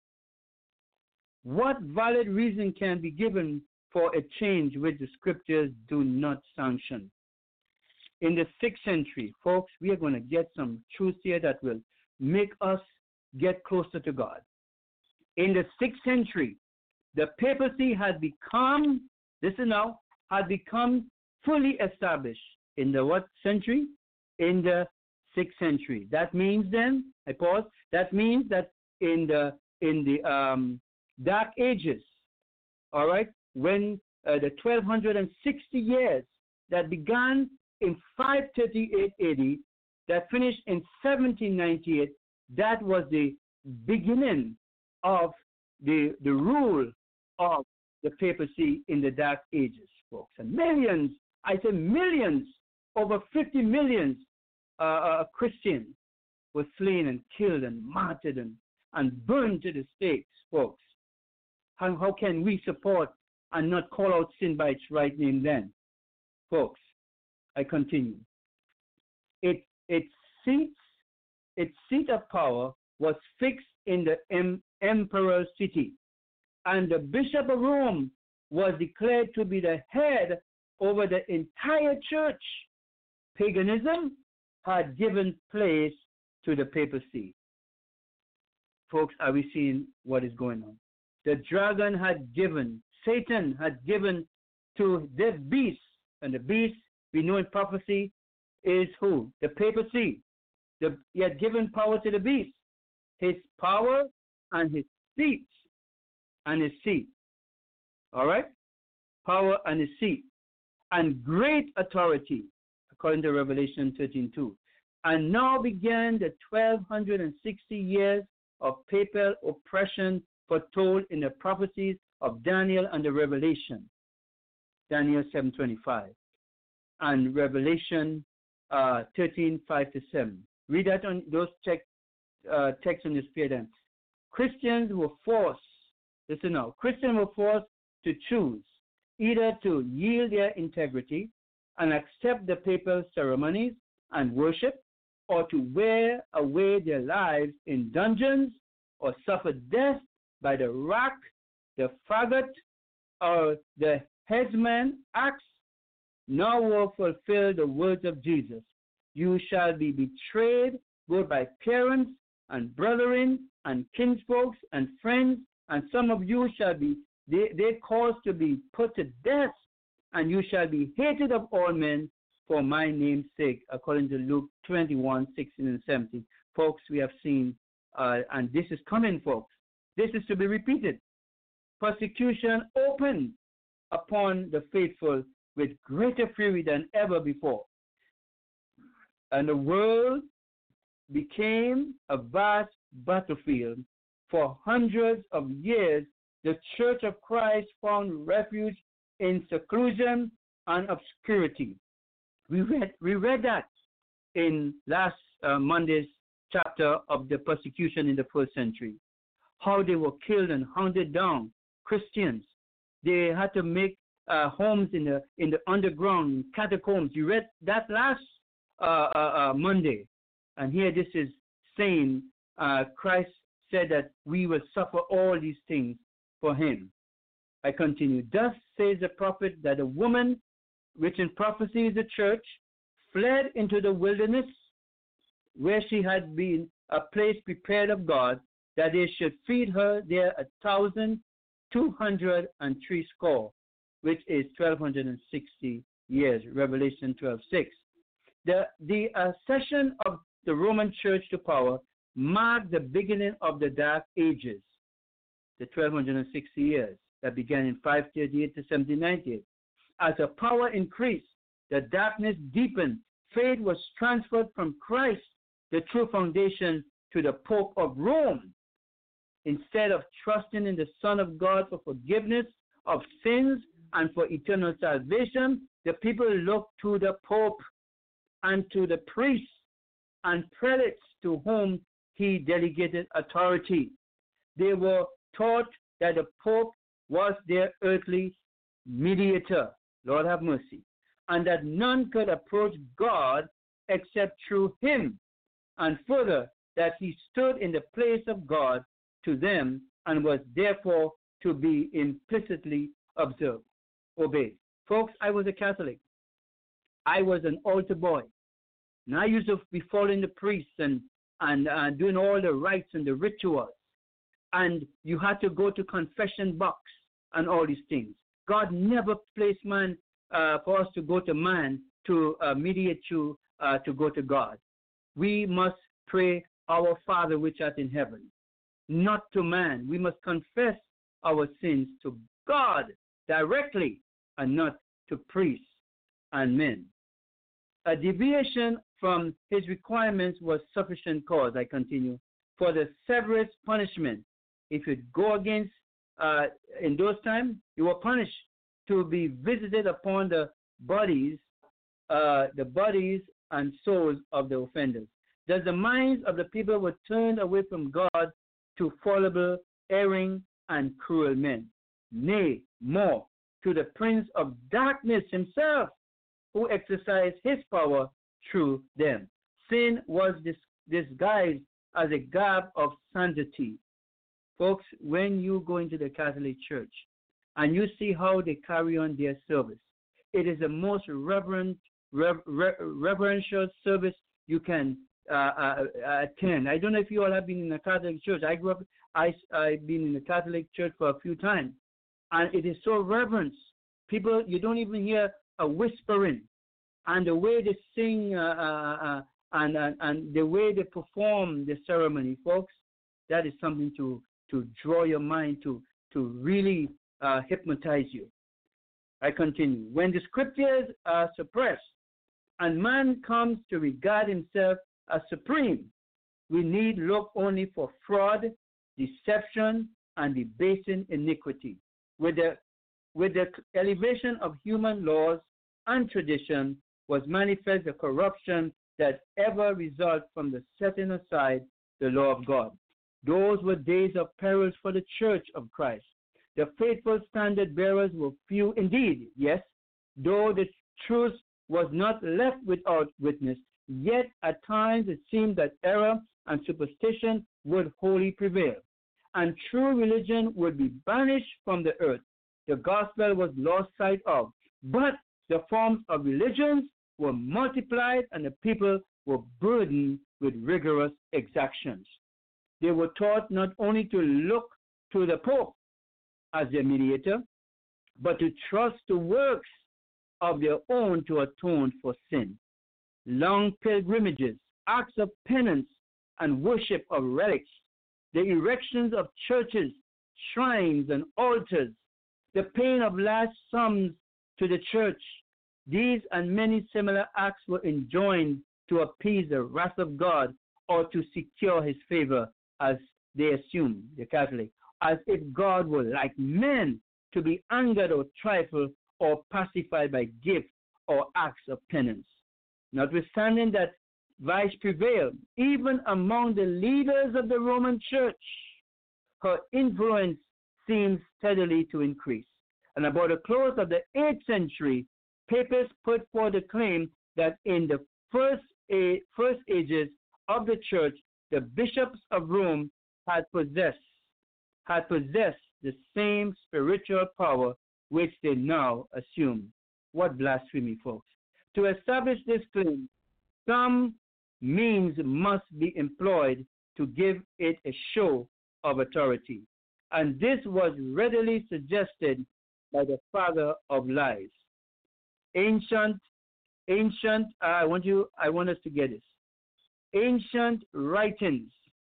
What valid reason can be given for a change which the scriptures do not sanction? In the sixth century, folks, we are going to get some truths here that will make us get closer to God. In the sixth century, the papacy had become, listen now, had become fully established. In the what century? In the sixth century. That means then, I pause, that means that in the in the um, Dark Ages, all right, when uh, the twelve sixty years that began in five thirty-eight A D, that finished in seventeen ninety-eight, that was the beginning of the, the rule of the papacy in the Dark Ages, folks. And millions, I say millions, over fifty millions uh, uh, Christians were slain and killed and martyred and, and burned to the stakes, folks. How, how can we support and not call out sin by its right name then? Folks, I continue. It, its, seats, its seat of power was fixed in the em, emperor's city, and the Bishop of Rome was declared to be the head over the entire church. Paganism had given place to the papacy. Folks, are we seeing what is going on? The dragon had given, Satan had given to the beast, and the beast, we know in prophecy, is who? The papacy. The, he had given power to the beast, his power and his seat, and his seat. All right? Power and his seat. And great authority, according to Revelation thirteen two. And now began the twelve sixty years of papal oppression foretold in the prophecies of Daniel and the Revelation. Daniel seven twenty-five. And Revelation uh, thirteen five to seven. Read that on those text, uh, texts on your spare time. Christians were forced, listen now, Christians were forced to choose either to yield their integrity and accept the papal ceremonies and worship, or to wear away their lives in dungeons or suffer death by the rack, the faggot, or the headsman axe. Now will fulfill the words of Jesus. You shall be betrayed both by parents and brethren and kinsfolks and friends, and some of you shall be they, they caused to be put to death, and you shall be hated of all men for my name's sake, according to Luke twenty-one, sixteen and seventeen. Folks, we have seen uh, and this is coming, folks. This is to be repeated. Persecution opened upon the faithful with greater fury than ever before. And the world became a vast battlefield. For hundreds of years, the Church of Christ found refuge in seclusion and obscurity. We read, we read that in last uh, Monday's chapter of the persecution in the first century, how they were killed and hunted down, Christians. They had to make uh, homes in the in the underground catacombs. You read that last uh, uh, uh, Monday, and here this is saying uh, Christ said that we will suffer all these things for him. I continue. Thus says the prophet that a woman, which in prophecy is the church, fled into the wilderness, where she had been a place prepared of God, that they should feed her there a thousand two hundred and three score, which is twelve sixty years. Revelation twelve six. The the accession of the Roman Church to power marked the beginning of the Dark Ages, the twelve sixty years that began in five thirty-eight to seventeen ninety-eight. As the power increased, the darkness deepened. Faith was transferred from Christ, the true foundation, to the Pope of Rome. Instead of trusting in the Son of God for forgiveness of sins and for eternal salvation, the people looked to the Pope and to the priests and prelates to whom he delegated authority. They were taught that the Pope was their earthly mediator, Lord have mercy, and that none could approach God except through him, and further, that he stood in the place of God to them and was therefore to be implicitly observed, obeyed. Folks, I was a Catholic. I was an altar boy. And I used to be following the priests and, and uh, doing all the rites and the rituals. And you had to go to confession box and all these things. God never placed man uh, for us to go to man to uh, mediate you uh, to go to God. We must pray, our Father which art in heaven, not to man. We must confess our sins to God directly and not to priests and men. A deviation from his requirements was sufficient cause, I continue, for the severest punishment. If you go against, uh, in those times, you were punished to be visited upon the bodies, uh, the bodies and souls of the offenders. Thus the minds of the people were turned away from God to fallible, erring, and cruel men. Nay, more, to the prince of darkness himself, who exercised his power through them. Sin was dis- disguised as a garb of sanctity. Folks, when you go into the Catholic Church and you see how they carry on their service, it is the most reverent, rever- reverential service you can uh, uh, attend. I don't know if you all have been in the Catholic Church. I grew up, I, I've been in the Catholic Church for a few times, and it is so reverent. People, you don't even hear a whispering, and the way they sing uh, uh, uh, and, and and the way they perform the ceremony, folks, that is something to to draw your mind to to really uh, hypnotize you. I continue. When the scriptures are suppressed and man comes to regard himself as supreme, we need look only for fraud, deception, and debasing iniquity. With the with the elevation of human laws and tradition was manifest the corruption that ever results from the setting aside the law of God. Those were days of perils for the church of Christ. The faithful standard bearers were few indeed, yes, though the truth was not left without witness, yet at times it seemed that error and superstition would wholly prevail, and true religion would be banished from the earth. The gospel was lost sight of, but the forms of religions were multiplied and the people were burdened with rigorous exactions. They were taught not only to look to the Pope as their mediator, but to trust the works of their own to atone for sin. Long pilgrimages, acts of penance, and worship of relics, the erections of churches, shrines, and altars, the paying of large sums to the church. These and many similar acts were enjoined to appease the wrath of God or to secure his favor, as they assume, the Catholic, as if God were like men to be angered or trifled or pacified by gifts or acts of penance. Notwithstanding that vice prevailed, even among the leaders of the Roman Church, her influence seems steadily to increase. And about the close of the eighth century, papists put forth the claim that in the first, a, first ages of the church, the bishops of Rome had possessed, had possessed the same spiritual power which they now assume. What blasphemy, folks. To establish this claim, some means must be employed to give it a show of authority. And this was readily suggested by the father of lies. Ancient, ancient, uh, I want you, I want us to get this. Ancient writings,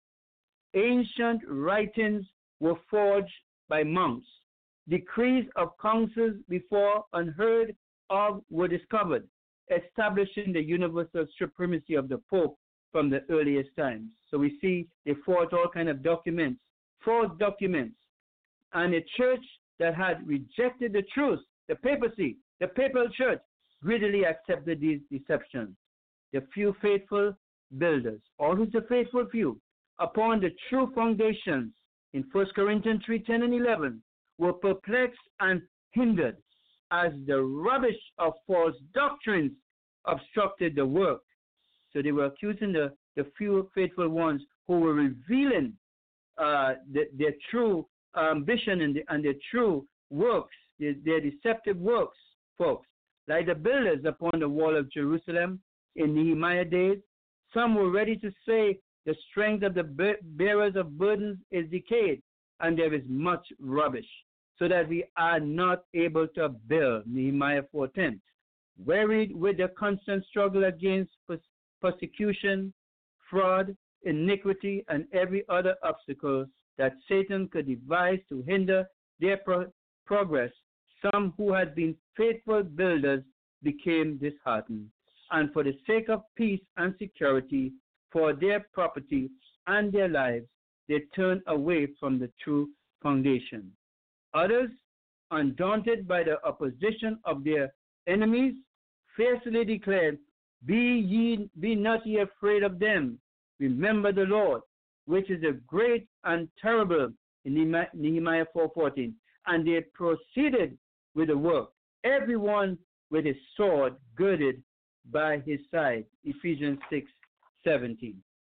ancient writings were forged by monks. Decrees of councils before unheard of were discovered, establishing the universal supremacy of the Pope from the earliest times. So we see they forged all kinds of documents, false documents, and a church that had rejected the truth, the papacy, the papal church, greedily accepted these deceptions. The few faithful builders, always the faithful few, upon the true foundations in First Corinthians three, ten, and eleven, were perplexed and hindered as the rubbish of false doctrines obstructed the work. So they were accusing the, the few faithful ones who were revealing uh, the, their true ambition and, the, and their true works, their, their deceptive works, folks. Like the builders upon the wall of Jerusalem in Nehemiah days, some were ready to say the strength of the bearers of burdens is decayed, and there is much rubbish, so that we are not able to build, Nehemiah four ten. Wearied with the constant struggle against persecution, fraud, iniquity, and every other obstacle that Satan could devise to hinder their pro- progress, some who had been faithful builders became disheartened, and for the sake of peace and security for their property and their lives, they turned away from the true foundation. Others, undaunted by the opposition of their enemies, fiercely declared, Be ye be not ye afraid of them. Remember the Lord, which is a great and terrible, in Nehemiah four fourteen. And they proceeded with the work, everyone with his sword girded by his side, Ephesians six seventeen.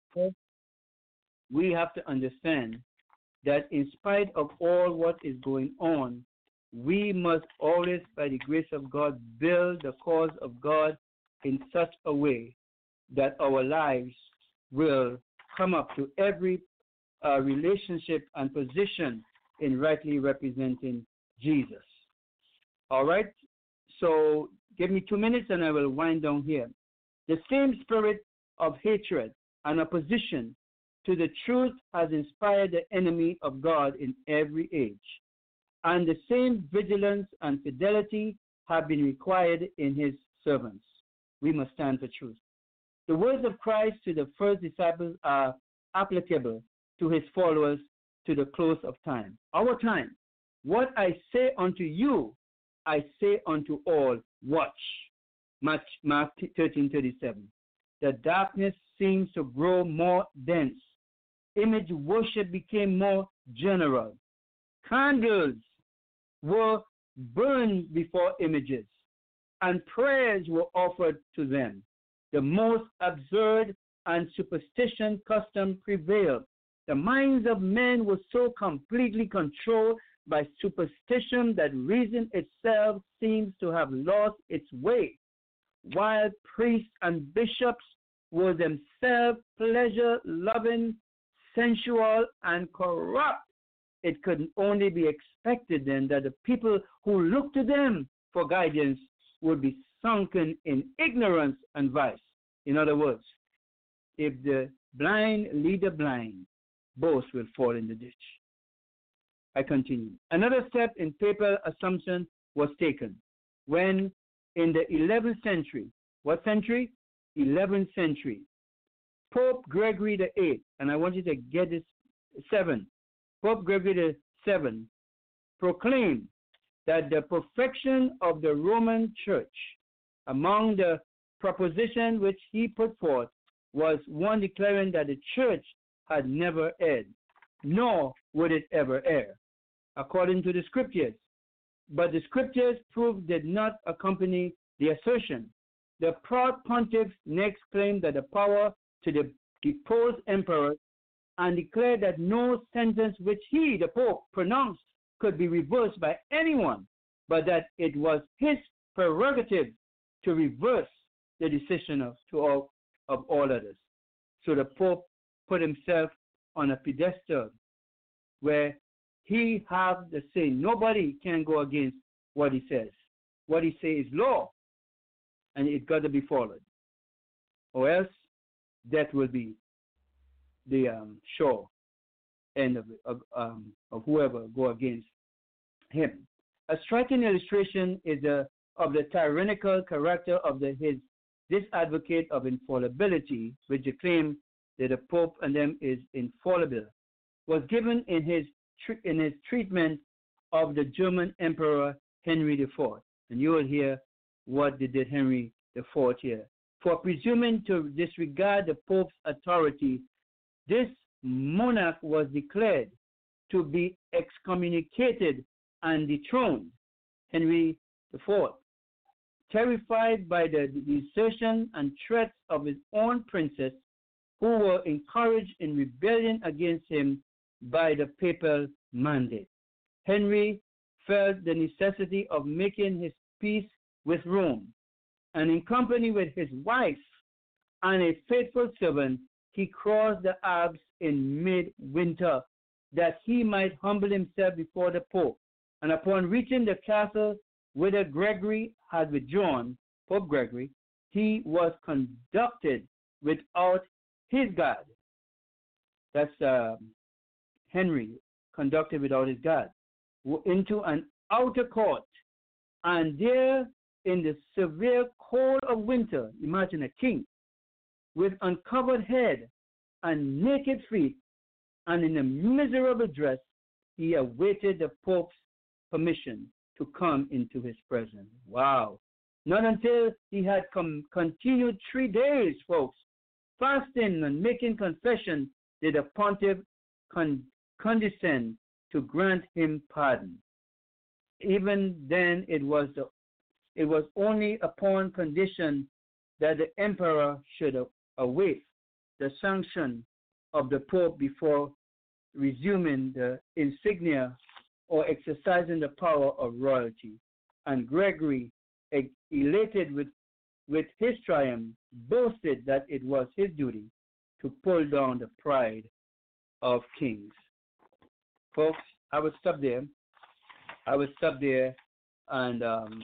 We have to understand that in spite of all what is going on, we must always, by the grace of God, build the cause of God in such a way that our lives will come up to every uh, relationship and position in rightly representing Jesus. All right? So give me two minutes and I will wind down here. The same spirit of hatred and opposition to the truth has inspired the enemy of God in every age. And the same vigilance and fidelity have been required in his servants. We must stand for truth. The words of Christ to the first disciples are applicable to his followers to the close of time. Our time. What I say unto you, I say unto all, watch. Mark thirteen thirty-seven. The darkness seems to grow more dense. Image worship became more general. Candles were burned before images, and prayers were offered to them. The most absurd and superstition custom prevailed. The minds of men were so completely controlled by superstition that reason itself seems to have lost its way, while priests and bishops were themselves pleasure-loving, sensual, and corrupt. It could only be expected then that the people who looked to them for guidance would be sunken in ignorance and vice. In other words, if the blind lead the blind, both will fall in the ditch. I continue. Another step in papal assumption was taken when in the eleventh century, what century? eleventh century, Pope Gregory the eighth, and I want you to get this, seven, Pope Gregory the seventh proclaimed that the perfection of the Roman Church, among the proposition which he put forth, was one declaring that the Church had never erred, nor would it ever err, according to the Scriptures. But the Scriptures' proof did not accompany the assertion. The proud pontiff next claimed that the power to the deposed emperor and declared that no sentence which he, the Pope, pronounced could be reversed by anyone, but that it was his prerogative to reverse the decision of, to all, of all others. So the Pope put himself on a pedestal where he have the say. Nobody can go against what he says. What he says is law, and it got to be followed, or else death will be the um, sure end of, of, um, of whoever go against him. A striking illustration is the, of the tyrannical character of the, his this advocate of infallibility, which the claim that the Pope and them is infallible, was given in his in his treatment of the German Emperor Henry the Fourth. And you will hear what they did Henry the Fourth here. For presuming to disregard the Pope's authority, this monarch was declared to be excommunicated and dethroned. Henry the Fourth, terrified by the desertion and threats of his own princes, who were encouraged in rebellion against him by the papal mandate, Henry felt the necessity of making his peace with Rome, and in company with his wife and a faithful servant, he crossed the Alps in mid-winter, that he might humble himself before the Pope. And upon reaching the castle whither Gregory had withdrawn, Pope Gregory, he was conducted without his guard. That's uh, Henry, conducted without his guard, into an outer court. And there, in the severe cold of winter, imagine a king, with uncovered head and naked feet, and in a miserable dress, he awaited the Pope's permission to come into his presence. Wow. Not until he had come, continued three days, folks, fasting and making confession, did the pontiff con- condescend to grant him pardon. Even then, it was the, it was only upon condition that the emperor should await the sanction of the Pope before resuming the insignia or exercising the power of royalty. And Gregory, elated with, with his triumph, boasted that it was his duty to pull down the pride of kings. Folks, I will stop there. I will stop there, and um,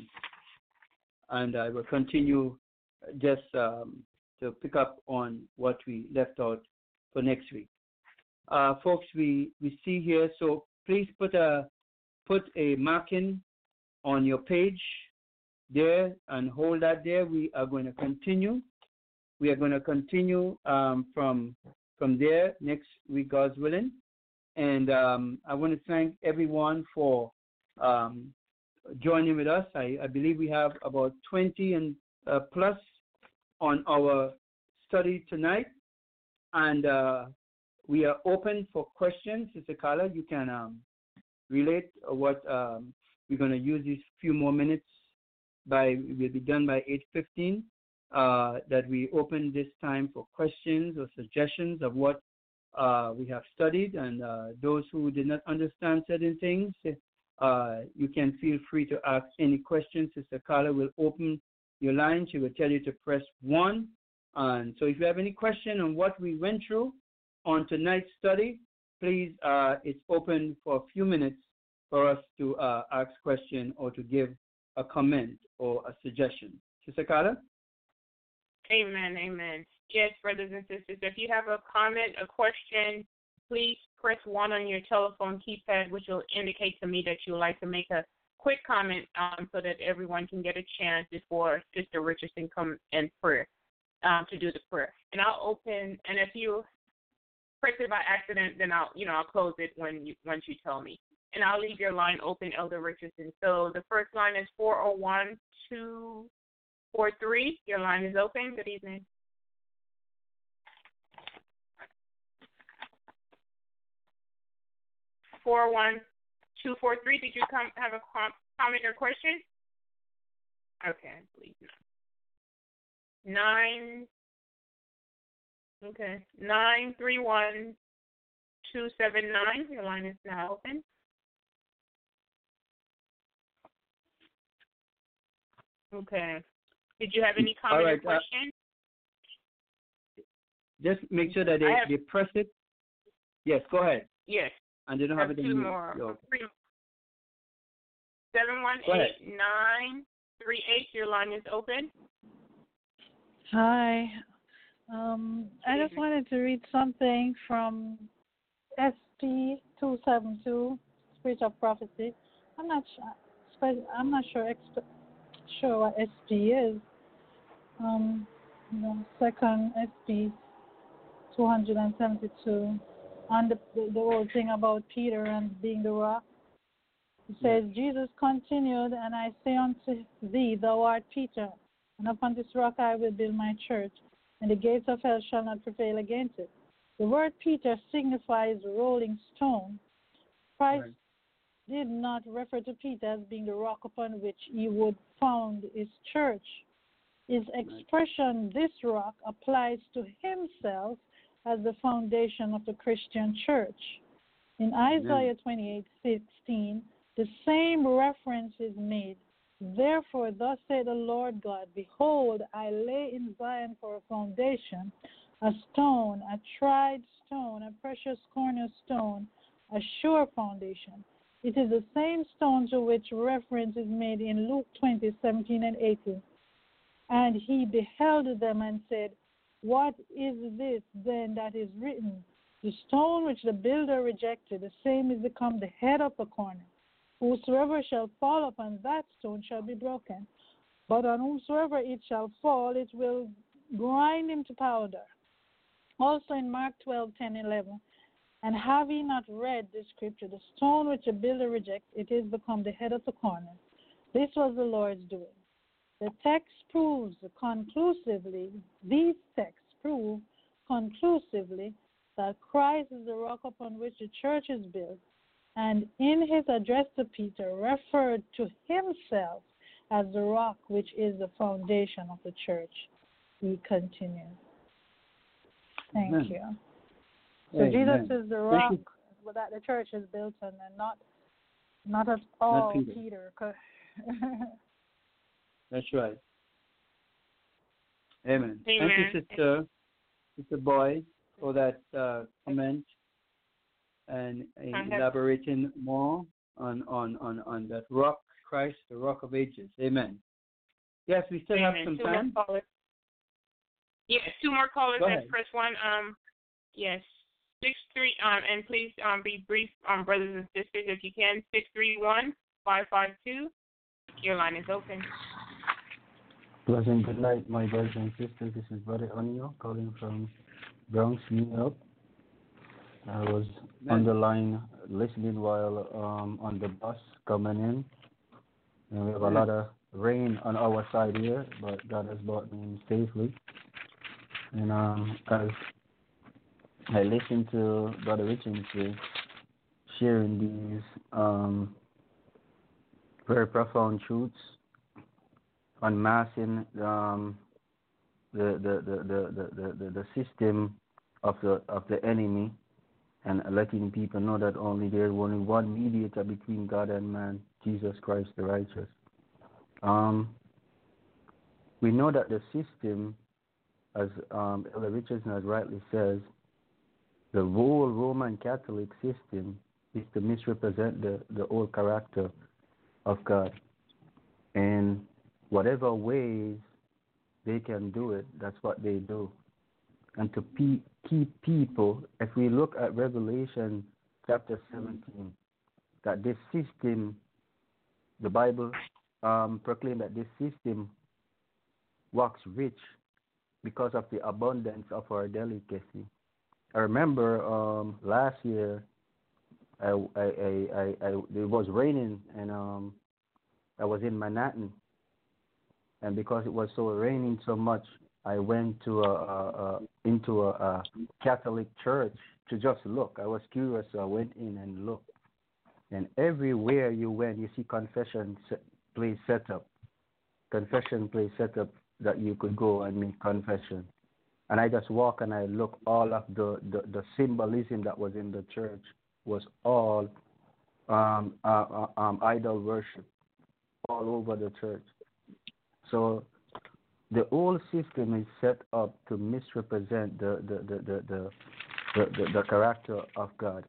and I will continue just um, to pick up on what we left out for next week. Uh, folks, we, we see here, so please put a put a marking on your page there and hold that there. We are going to continue. We are going to continue um, from from there next week, God's willing. And um, I want to thank everyone for um, joining with us. I, I believe we have about twenty and uh, plus on our study tonight, and uh, we are open for questions. Sister Carla, you can um, relate what um, we're going to use these few more minutes. By we'll be done by eight fifteen. Uh, that we open this time for questions or suggestions of what uh, we have studied, and uh, those who did not understand certain things, uh, you can feel free to ask any questions. Sister Carla will open your line. She will tell you to press one. And so if you have any question on what we went through on tonight's study, please, uh, it's open for a few minutes for us to uh, ask question or to give a comment or a suggestion. Sister Carla? Amen, amen. Yes, brothers and sisters, if you have a comment, a question, please press one on your telephone keypad, which will indicate to me that you would like to make a quick comment um, so that everyone can get a chance before Sister Richardson comes in prayer um, to do the prayer. And I'll open, and if you press it by accident, then I'll, you know, I'll close it when you once you tell me. And I'll leave your line open, Elder Richardson. So the first line is four oh one, two four three. Your line is open. Good evening. four one two four three. Did you come have a com- comment or question? Okay, please. Nine. Okay. Nine three one two seven nine. Your line is now open. Okay. Did you have any comment right, or question? Uh, just make sure that they, have, they press it. Yes, go ahead. Yes. And they don't I have, have it two in more. your... Seven one eight nine three eight. Your line is open. Hi. Um, I just wanted to read something from S P two seven two, Spirit of Prophecy. I'm not sure. I'm not sure. Exp- sure what S P is. Um, the second S P two seventy-two on the, the the whole thing about Peter and being the rock. It says, yes. Jesus continued, and I say unto thee, thou art Peter, and upon this rock I will build my church, and the gates of hell shall not prevail against it. The word Peter signifies rolling stone. Christ right. did not refer to Peter as being the rock upon which he would found his church. His expression, this rock, applies to himself as the foundation of the Christian church. In Isaiah twenty-eight sixteen, the same reference is made. Therefore, thus saith the Lord God, behold, I lay in Zion for a foundation, a stone, a tried stone, a precious cornerstone, a sure foundation. It is the same stone to which reference is made in Luke twenty seventeen and eighteen. And he beheld them and said, what is this then that is written? The stone which the builder rejected, the same is become the head of the corner. Whosoever shall fall upon that stone shall be broken, but on whomsoever it shall fall, it will grind him to powder. Also in Mark twelve, ten, eleven, and have ye not read this scripture, the stone which the builder rejects, it is become the head of the corner. This was the Lord's doing. The text proves conclusively, these texts prove conclusively that Christ is the rock upon which the church is built, and in his address to Peter referred to himself as the rock which is the foundation of the church. He continues. Thank Amen. you. So Amen. Jesus is the rock that the church is built on, and not not at all not Peter. Peter. That's right. Amen. Amen. Thank you, Sister, Sister Boy, for that uh, comment and uh, elaborating more on, on, on, on that rock, Christ, the rock of ages. Amen. Yes, we still Amen. have some two time. More callers. Yes, two more callers at press one. Um, yes, six three. Um, and please um be brief, um, brothers and sisters, if you can. Six three one five five two. Your line is open. Pleasant good night, my brothers and sisters. This is Brother Onio calling from Bronx, New York. I was Amen. on the line listening while um, on the bus coming in. And we have Amen. a lot of rain on our side here, but God has brought me in safely. And um, as I listened to Brother Richardson sharing these um, very profound truths, unmasking um, the, the, the, the, the, the, the system of the of the enemy, and letting people know that only there is only one mediator between God and man, Jesus Christ the righteous. Um, we know that the system, as um, Elder Richardson has rightly says, the whole Roman Catholic system is to misrepresent the, the old character of God. And whatever ways they can do it, that's what they do. and to pe- keep people. If we look at Revelation chapter seventeen, that this system, the Bible um, proclaimed that this system works rich because of the abundance of our delicacy. I remember um, last year, I, I, I, I, I, it was raining, and um, I was in Manhattan, and because it was so raining so much, I went to a, a, a into a, a Catholic church to just look. I was curious, so I went in and looked. And everywhere you went, you see confession place set up, confession place set up that you could go and make confession. And I just walk and I look, all of the, the, the symbolism that was in the church was all um, uh, uh, um, idol worship all over the church. So the whole system is set up to misrepresent the the, the, the, the, the, the, the character of God.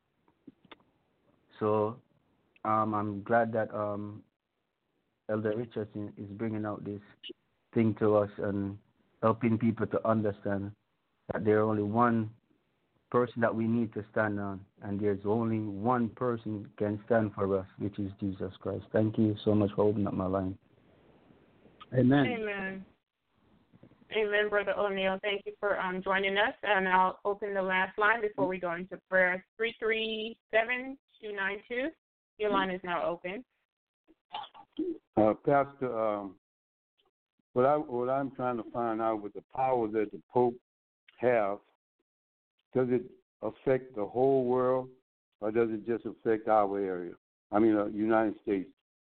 So um, I'm glad that um, Elder Richardson is bringing out this thing to us and helping people to understand that there's only one person that we need to stand on, and there's only one person can stand for us, which is Jesus Christ. Thank you so much for opening up my line. Amen. Amen. Amen, Brother O'Neill. Thank you for um, joining us, and I'll open the last line before we go into prayer. three three seven, two nine two. Your line is now open. Uh, Pastor, um, what, I, what I'm trying to find out with the power that the Pope has, does it affect the whole world, or does it just affect our area? I mean, uh, United States.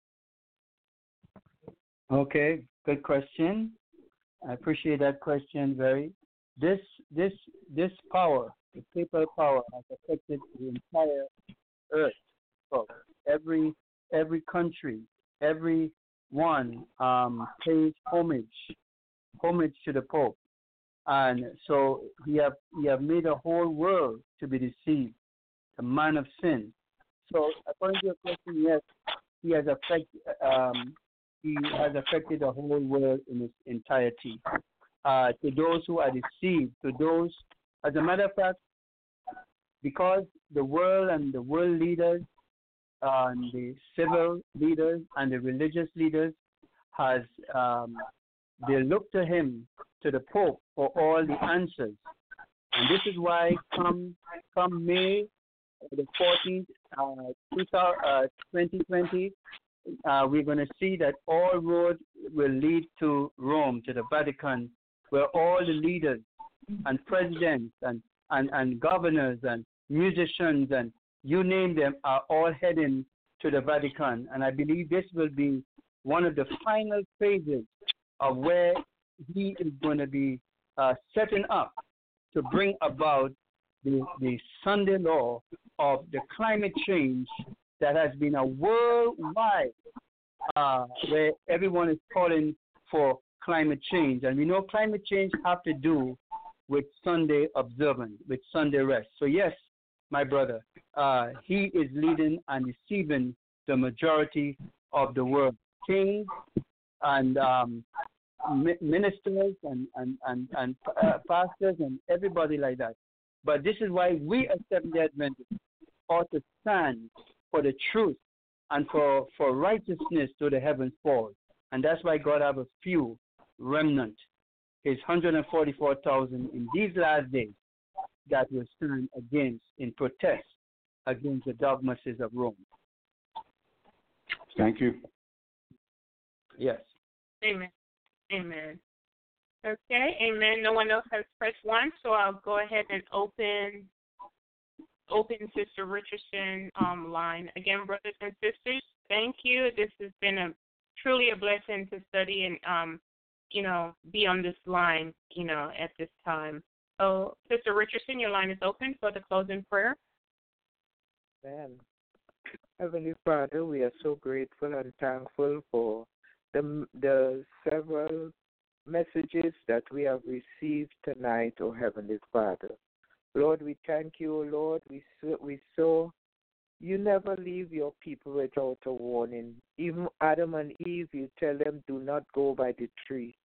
Okay, good question. I appreciate that question very. This this this power, the papal power, has affected the entire earth. So every every country, every one um, pays homage homage to the Pope, and so he have he have made a whole world to be deceived, the man of sin. So according to your question, yes, he has affected um, he has affected the whole world in its entirety. Uh, to those who are deceived, to those, as a matter of fact, because the world and the world leaders, uh, and the civil leaders and the religious leaders has um, they look to him, to the Pope, for all the answers, and this is why come come May the fourteenth, uh, twenty twenty. Uh, we're going to see that all roads will lead to Rome, to the Vatican, where all the leaders and presidents and, and, and governors and musicians and you name them are all heading to the Vatican. And I believe this will be one of the final phases of where he is going to be uh, setting up to bring about the, the Sunday law of the climate change that has been a worldwide, uh, where everyone is calling for climate change. And we know climate change have to do with Sunday observance, with Sunday rest. So yes, my brother, uh, he is leading and deceiving the majority of the world. Kings and um, ministers and, and, and, and uh, pastors and everybody like that. But this is why we as Seventh-day Adventists ought to stand for the truth and for, for righteousness to the heavens fall. And that's why God have a few remnant, his one hundred forty-four thousand in these last days that will stand against, in protest against the dogmas of Rome. Thank you. Yes. Amen. Amen. Okay, amen. No one else has pressed one, so I'll go ahead and open open Sister Richardson um, line. Again, brothers and sisters, thank you. This has been a truly a blessing to study and, um, you know, be on this line, you know, at this time. So, Sister Richardson, your line is open for the closing prayer. Amen. Heavenly Father, we are so grateful and thankful for the, the several messages that we have received tonight, oh Heavenly Father. Lord, we thank you, O Lord. We saw, we saw you never leave your people without a warning. Even Adam and Eve, you tell them, do not go by the tree.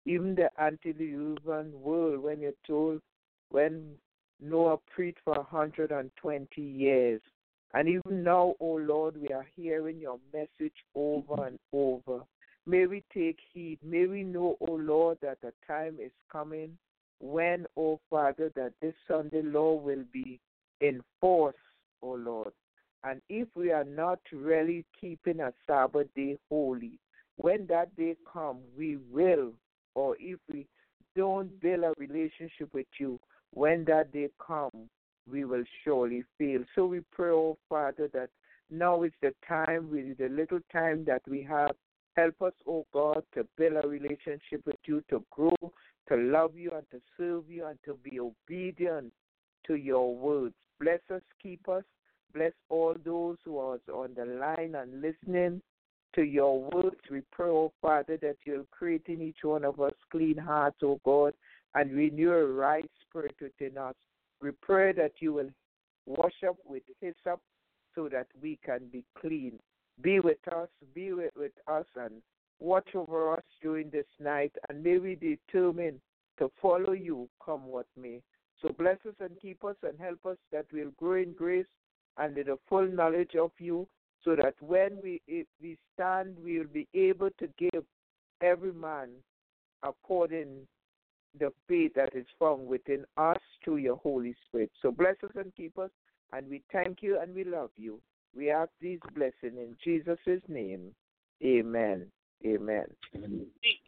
even the antediluvian world, when you're told when Noah preached for one hundred twenty years. And even now, oh Lord, we are hearing your message over and over. May we take heed. May we know, oh Lord, that the time is coming when, oh Father, that this Sunday law will be enforced, oh Lord. And if we are not really keeping a Sabbath day holy, when that day comes, we will, or if we don't build a relationship with you, when that day comes, we will surely fail. So we pray, oh Father, that now is the time, with the little time that we have. Help us, oh God, to build a relationship with you, to grow, to love you, and to serve you, and to be obedient to your words. Bless us, keep us. Bless all those who are on the line and listening to your words. We pray, oh Father, that you'll create in each one of us clean hearts, oh God, and renew a right spirit within us. We pray that you will wash up with hyssop so that we can be clean. Be with us, be with, with us, and watch over us during this night, and may we determine to follow you, come what may. So bless us and keep us and help us that we'll grow in grace and in the full knowledge of you, so that when we if we stand, we will be able to give every man according the faith that is found within us through your Holy Spirit. So bless us and keep us, and we thank you and we love you. We ask these blessings in Jesus' name. Amen. Amen. Amen.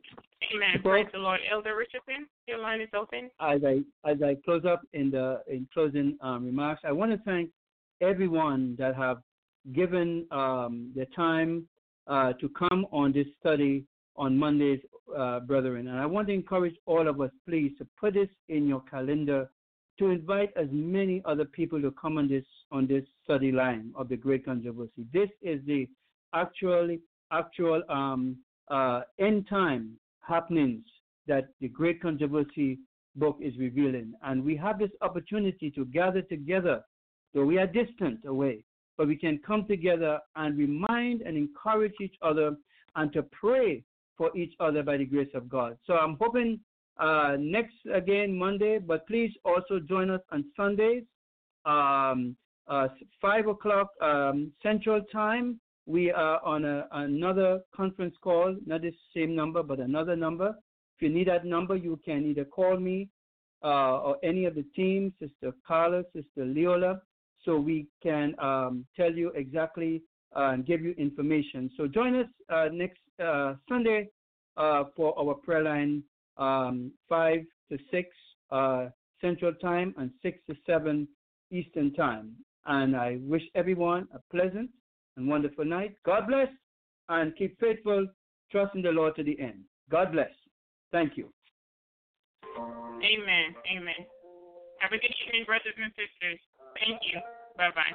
Praise the Lord. Elder Richardson, your line is open. As I as I close up in the in closing um, remarks, I want to thank everyone that have given um, the time uh, to come on this study on Mondays, uh, brethren. And I want to encourage all of us, please, to put this in your calendar to invite as many other people to come on this on this study line of the Great Controversy. This is the actually actual um, uh, end time happenings that the Great Controversy book is revealing, and we have this opportunity to gather together. So we are distant away, but we can come together and remind and encourage each other and to pray for each other by the grace of God. So I'm hoping uh, next, again, Monday, but please also join us on Sundays, um, uh, five o'clock um, Central Time. We are on a, another conference call, not the same number, but another number. If you need that number, you can either call me uh, or any of the team, Sister Carla, Sister Leola, so we can um, tell you exactly uh, and give you information. So join us uh, next uh, Sunday uh, for our prayer line, um, five to six uh, Central Time and six to seven Eastern Time. And I wish everyone a pleasant and wonderful night. God bless, and keep faithful, trust in the Lord to the end. God bless. Thank you. Amen. Amen. Have a good evening, brothers and sisters. Thank you. Bye-bye.